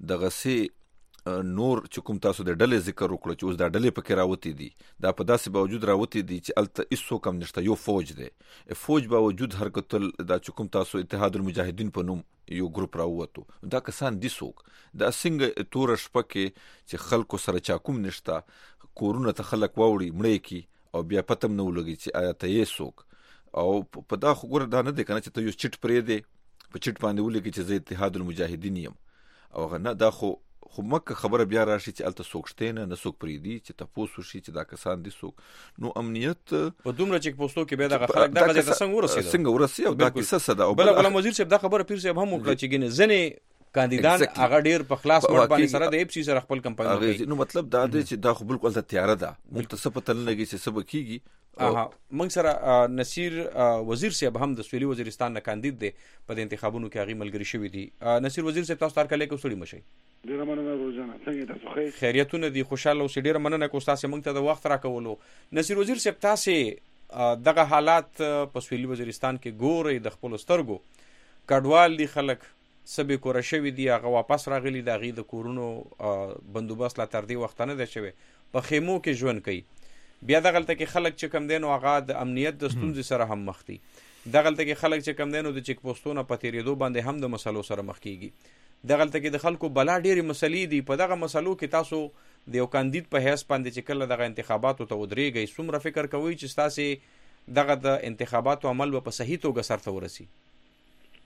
دغسې نور چې کوم تاسو د ډلې ذکر وکړو چې اوس دا ډلې پکې راوتې دي، دا په داسې باوجود راوتې دي چې هلته هېڅوک هم نشته، یو فوج دی. فوج باوجود هر کتل دا چې کوم تاسو اتحاد المجاهدین په نوم یو ګروپ راووتو، دا کسان دي څوک؟ دا څنګه توره شپه کې چې خلکو سره چا کوم نشته، کورونه ته خلک واوړي مړی کي او بیا پته هم نه ولګي چې آیا ته یې څوک؟ او په دا خو ګوره دا نه دی که نه چې ته یو چټ پرېږدې په چټ باندې ولیکې چې زه اتحاد المجاهدین یم او هغه نه، دا خو مکه خبره بیا راشي چې هلته څوک شته نه څوک پرېږدي چې تپوس وشي چې دا کسان دي څوک. نو امنیت په دومره چک پوسټو کې بیا دغه خلک دغه ځای ته څنګه ورسېدل او دا کیسه څه ده؟ بله غلام وزیر صاحب دا خبره پیر صاحب هم وکړه چې ګینې ځینې کاندیدان هغه ډېر په خلاص وړ باندې سره د اپسي سره خپل کمپاین کوي. نو مطلب دا دی چې دا خو بالکل د تیاره ده، موږ ته څه پته نه لګي چې څه به کېږي. موږ سره نصیر وزیر صاحب هم د سویلي وزیرستان نه کاندید دی په د انتخابونو کې هغې ملګري شوي دي. نصیر وزیر صاحب تاسو هرکلی کې ستړي مه شئ. ډېره مننه روزانه، څنګه تاسو خیر؟ خیریتونه دي، خوشحاله اوسئ. ډېره مننه که تاسې موږ ته د وخت راکولو. نصیر وزیر صاحب تاسې دغه حالات په سویلي وزیرستان کې ګورئ د خپلو سترګو، کډوال دي خلک، څه بې کوره شوي دي، هغه واپس راغلي د هغې د کورونو بندوبست لا تر دې وخته نه دی شوی، په خیمو کې ژوند کوي. بیا دغلته کې خلک چې کم دی نو هغه د امنیت د ستونزې سره هم مخ دي. دغلته کې خلک چې کم دی نو د چک پوسټونو په تېرېدو باندې هم د مسلو سره مخ کېږي. دغلته کې د خلکو بلا ډېرې مسلې دي. په دغه مسلو کې تاسو د یو کاندید په حیث باندې چې کله دغه انتخاباتو ته ودرېږئ څومره فکر کوئ چې ستاسې دغه د انتخاباتو عمل به په صحیح توګه سرته ورسي؟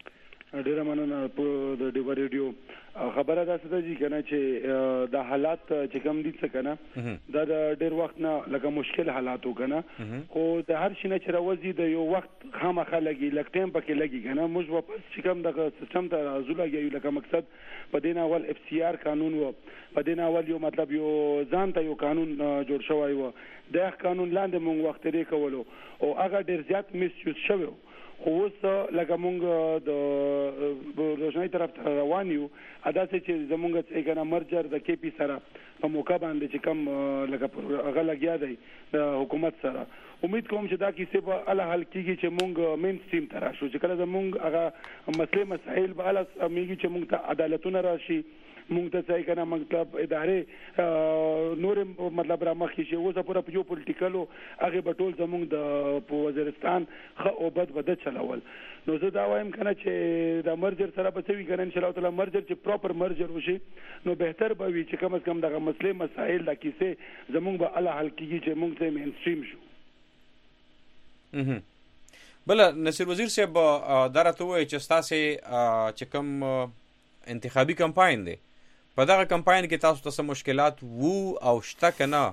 ډیره مننه په د ډیو ریډیو خبره ده څه دي کنه چې د حالات چې کوم دي څه کنه دا د ډیر وخت نه لکه مشکل حالات وکنه خو د هر شي نه چې راوځي د یو وخت خامخا لګي لکه ټیم پکې لګي کنه موږ واپس چې کوم د سیستم ته راځو لګي لکه مقصد په دین اول اف سی آر قانون و په دین اول یو مطلب یو ځان ته یو قانون جوړ شوی و د قانون لاندې موږ وخت لري کولو او هغه ډیر زیات میس یوز شوی خو اوس لکه مونږ د روشنايي طرف ته روان یو ادا چې زمونږ څنګه کنه مرجر د کې پی سره په موقع باندې چې کم لکه هغه لګیا دی د حکومت سره امید کوم چې دا کیسه به ال حل کیږي چې مونږ مین سټریم ته راشو چې کله زمونږ هغه مسلې مسائل به ال میږي چې مونږ ته عدالتونه راشي مونږ ته ځای کنه مطلب ادارې نور مطلب را مخکې شي اوس پوره په یو پولیټیکلو هغه بټول زمونږ د وزیرستان خو او بد چلول نو زه دا وایم کنه چې د مرجر سره به څه وی کنه ان شاء الله تعالی مرجر چې پراپر مرجر وشي نو بهتر به وي چې کم از کم دغه مسلې مسائل د کیسه زمونږ به الله حل کیږي چې مونږ ته مین سټریم شو بل نصیر وزیر صاحب درته وای چې تاسو چې کوم انتخابي کمپاین دی په دغه کمپاین کې تاسو ته مشکلات وو او شته کنه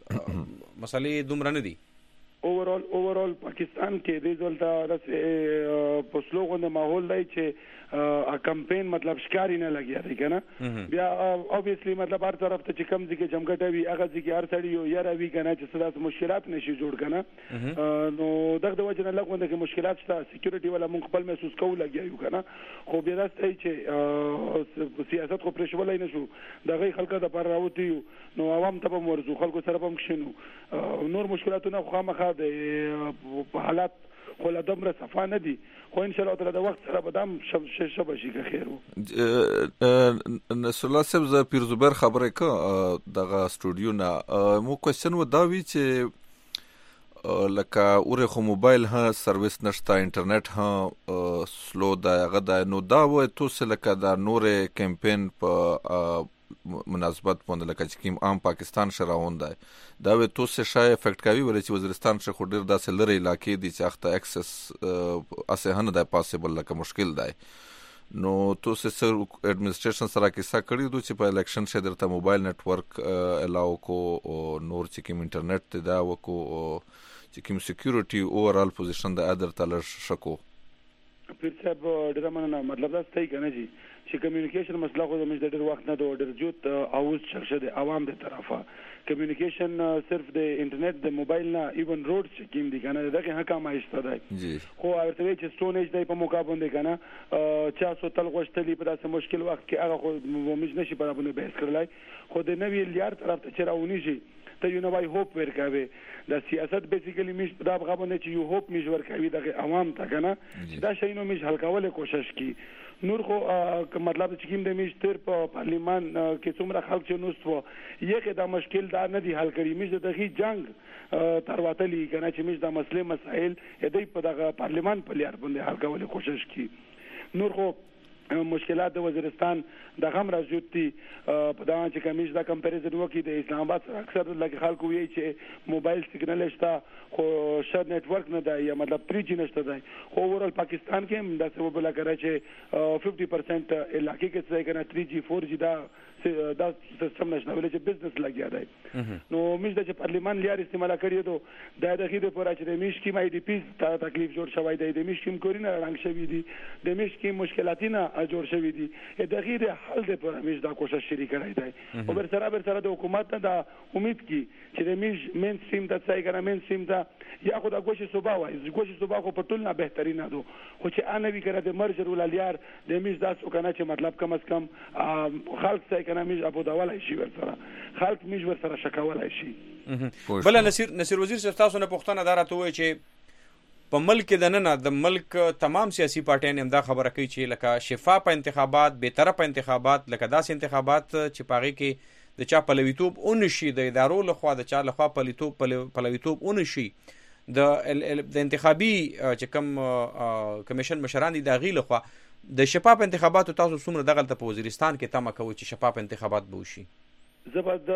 مسلې دومره نه دي اوورال پاکستان کې د ځلته په سلوغون ماحول دی چې کمپاین مطلب ښکاری نه لګیا دی کنه بیا اوبویسلی مطلب هر طرف ته چې کم ځکه جمګټه وي هغه ځکه هر سړی یو یاره وی کنه چې څه مشکلات نشي جوړ کنه نو دغه وجه نه لګونه کې مشکلات شته سکیورټي ولا مونږ خپل محسوس کوو لګیایو کنه خو بیا راځي چې سیاست خو پرېښولای نشو دغه خلکو د پر راوتی نو عوام ته په مرزو خلکو سره په مخشنو نور مشکلاتونه خامخا د حالات خو لا دمره صفا نه دي خو ان شاء الله تعالی د وخت سره بدام شبه شي که خیر وو نصر الله صاحب ز پیر زبیر خبره ک دغه سټوډیو نه مو کوېسچن و دا وی چې لکه اوره خو موبایل ها سرویس نشته انټرنیټ ها سلو دا غدا نو دا و توسه لکه دا نور کمپین په مناسبت باندې لکه چې کوم عام پاکستان شراون دی دا و توسه شای افیکټ کوي ولې چې وزیرستان څخه خو ډیر داسې لري علاقې دي چې اخته اکسس اسه نه دی پاسبل لکه مشکل دی نو توسه سر اډمنسټریشن سره کیسه کړی دوی چې په الیکشن شه درته موبایل نتورک الاو کو او نور چې کوم انټرنیټ دا وکو چې کوم سکیورټي اوورال پوزیشن د ادر تل شکو پیر صاحب ډیر مننه مطلب دا ستای کنه جی چې کمیونیکیشن مسله خو زموږ د ډیر وخت نه ډیر جوت اوز شخصه د عوام د طرفه کمیونیکیشن صرف د انټرنیټ د موبایل نه ایون روډ چې کیم دي کنه دغه حکم ایسته دی جی خو ورته چې سټونیج دی په موقع باندې کنه 400 تل غشتلی په داسې مشکل وخت کې هغه خو موږ نشي په باندې بحث کړلای خو د نوی لیار طرف ته چرونی شي ته یو نوای هوپ ورکوي د سیاست بیسیکلی میش په دغه باندې چې یو هوپ میش ورکوي د عوام ته کنه دا شی نو میش حلقاوله کوشش کی نور خو مطلب چې کوم د میشتر په پارلیمان کې څومره خلک چې نوستو یکه دا مشکل دا نه دی حل کړی میش دغه جنگ ترواتلی کنه چې میش د مسلې مسائل دې په دغه پارلیمان په لار باندې حل کولو کوشش کی نور خو مشکلات د وزیرستان د غم راځوتي په دا چې کمیش دا کمپیریزن وکي د اسلام آباد سره اکثر لکه خلکو وی چې موبایل سیګنل شته خو شر نتورک نه دی یا مطلب 3G نشته دی خو اورال پاکستان کې دا سبب لا کوي چې 50% علاقې کې څه کنه 3G 4G دا سیستم نشته ولې چې بزنس لګیا دی نو موږ د پارلیمان لار استعمال کړی دو د دغه د پوره چې د میش کې مای ډي پی ته تکلیف جوړ شوی دی د میش کې کورینه رنګ شوی دی د میش کې مشکلاتونه جوړ شوی دي دغه د حل د پر میش دا کوشش شری کړی دی او بر سره د حکومت ته دا امید کی چې د میش مین سټریم ته ځای کنه مین سټریم ته یا خو د ګوشي صوبا وای ګوشي صوبا خو په ټول نه بهترینه دو خو چې انا وی کړه د مرجر وللیار د میش داس کنه چې مطلب کم از کم خلک ځای کنه میش ابو داول شي ور سره خلک میش ور سره شکول شي بل نصیر وزیر صاحب تاسو نه پښتنه دارته وای چې په ملک د ملک تمام سیاسي پارټیان هم دا خبره کوي چې لکه شفاف انتخابات به طرفه انتخابات لکه داسې انتخابات چې پاغي کې د چا پلویتوب اونشي د ادارو لخوا د چا لخوا پلویتوب اونشي د انتخابي چې کوم کمیشن مشران دي د غي لخوا د شفاف انتخاباتو تاسو څومره دغه په وزیرستان کې تمه کوي چې شفاف انتخابات به وشي زبد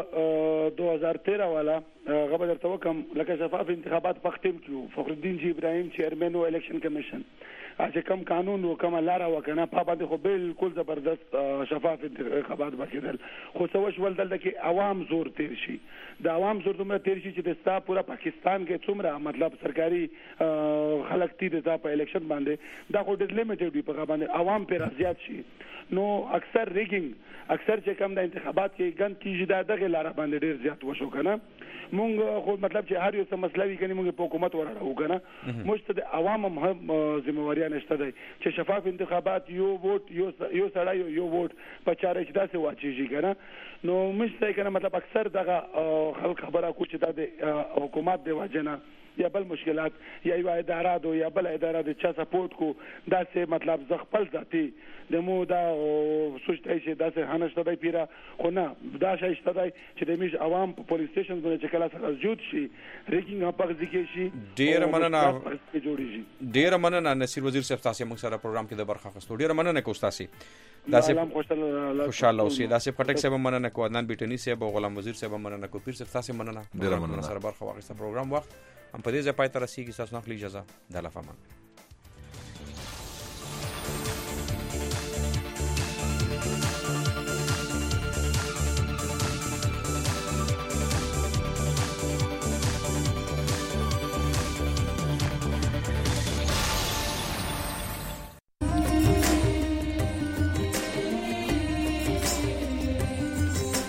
2013 والا غبر درته وکم لکه شفاف انتخابات پختم کیو فخر الدین جی ابراهیم چیرمن او الیکشن کمیشن چې کم قانون او کم لار وکنه په باندې خو بالکل زبردست شفاف انتخابات وکړل خو څه وشول دلته کې عوام زور تیر شي د عوام زور دومره تیر شي چې د ستا پورا پاکستان کې څومره مطلب سرکاري خلک تیر د په الیکشن باندې دا خو ډېر لیمیټډ وي په باندې عوام پر زیات شي نو اکثر ریګینګ اکثر چې کم د انتخابات کې ګن کیږي دا دغه لار باندې ډېر زیات وشو کنه مونږ خو مطلب چې هر یو څه مسله وی کني مونږ په حکومت ورړو کنه مشته د عوام هم ذمہواری نشته دی چې شفاف انتخابات یو ووټ یو سړی یو ووټ په چاره چې داسې واچيږي کنه نو مشته کنه مطلب اکثر دغه خلک خبره کو چې د حکومت دی واجنه یا بل مشکلات یا یو اداره دو یا بل اداره د چا سپورټ کو دا څه مطلب ز خپل ذاتي د مو دا سوچتای شي دا څه هنشته دی پیرا خو نه دا شي شته دی چې د میش عوام په پولیس سټیشن باندې چې کله سره جوړ شي ریګینګ هم پخ ځکه شي ډیر مننه نصیر وزیر صاحب تاسو موږ سره پروګرام کې د برخه اخیستو ډیر مننه کوم تاسو داسې خوشاله اوسئ داسې پټک صاحب مننه کو عدنان بیٹنی صاحب او غلام وزیر صاحب مننه کو پیر صاحب تاسو مننه ډیر مننه سره برخه واخیسته پروګرام وخت هم په دې ځای پای ته رسیږي تاسو نه خپل اجازه د لفظ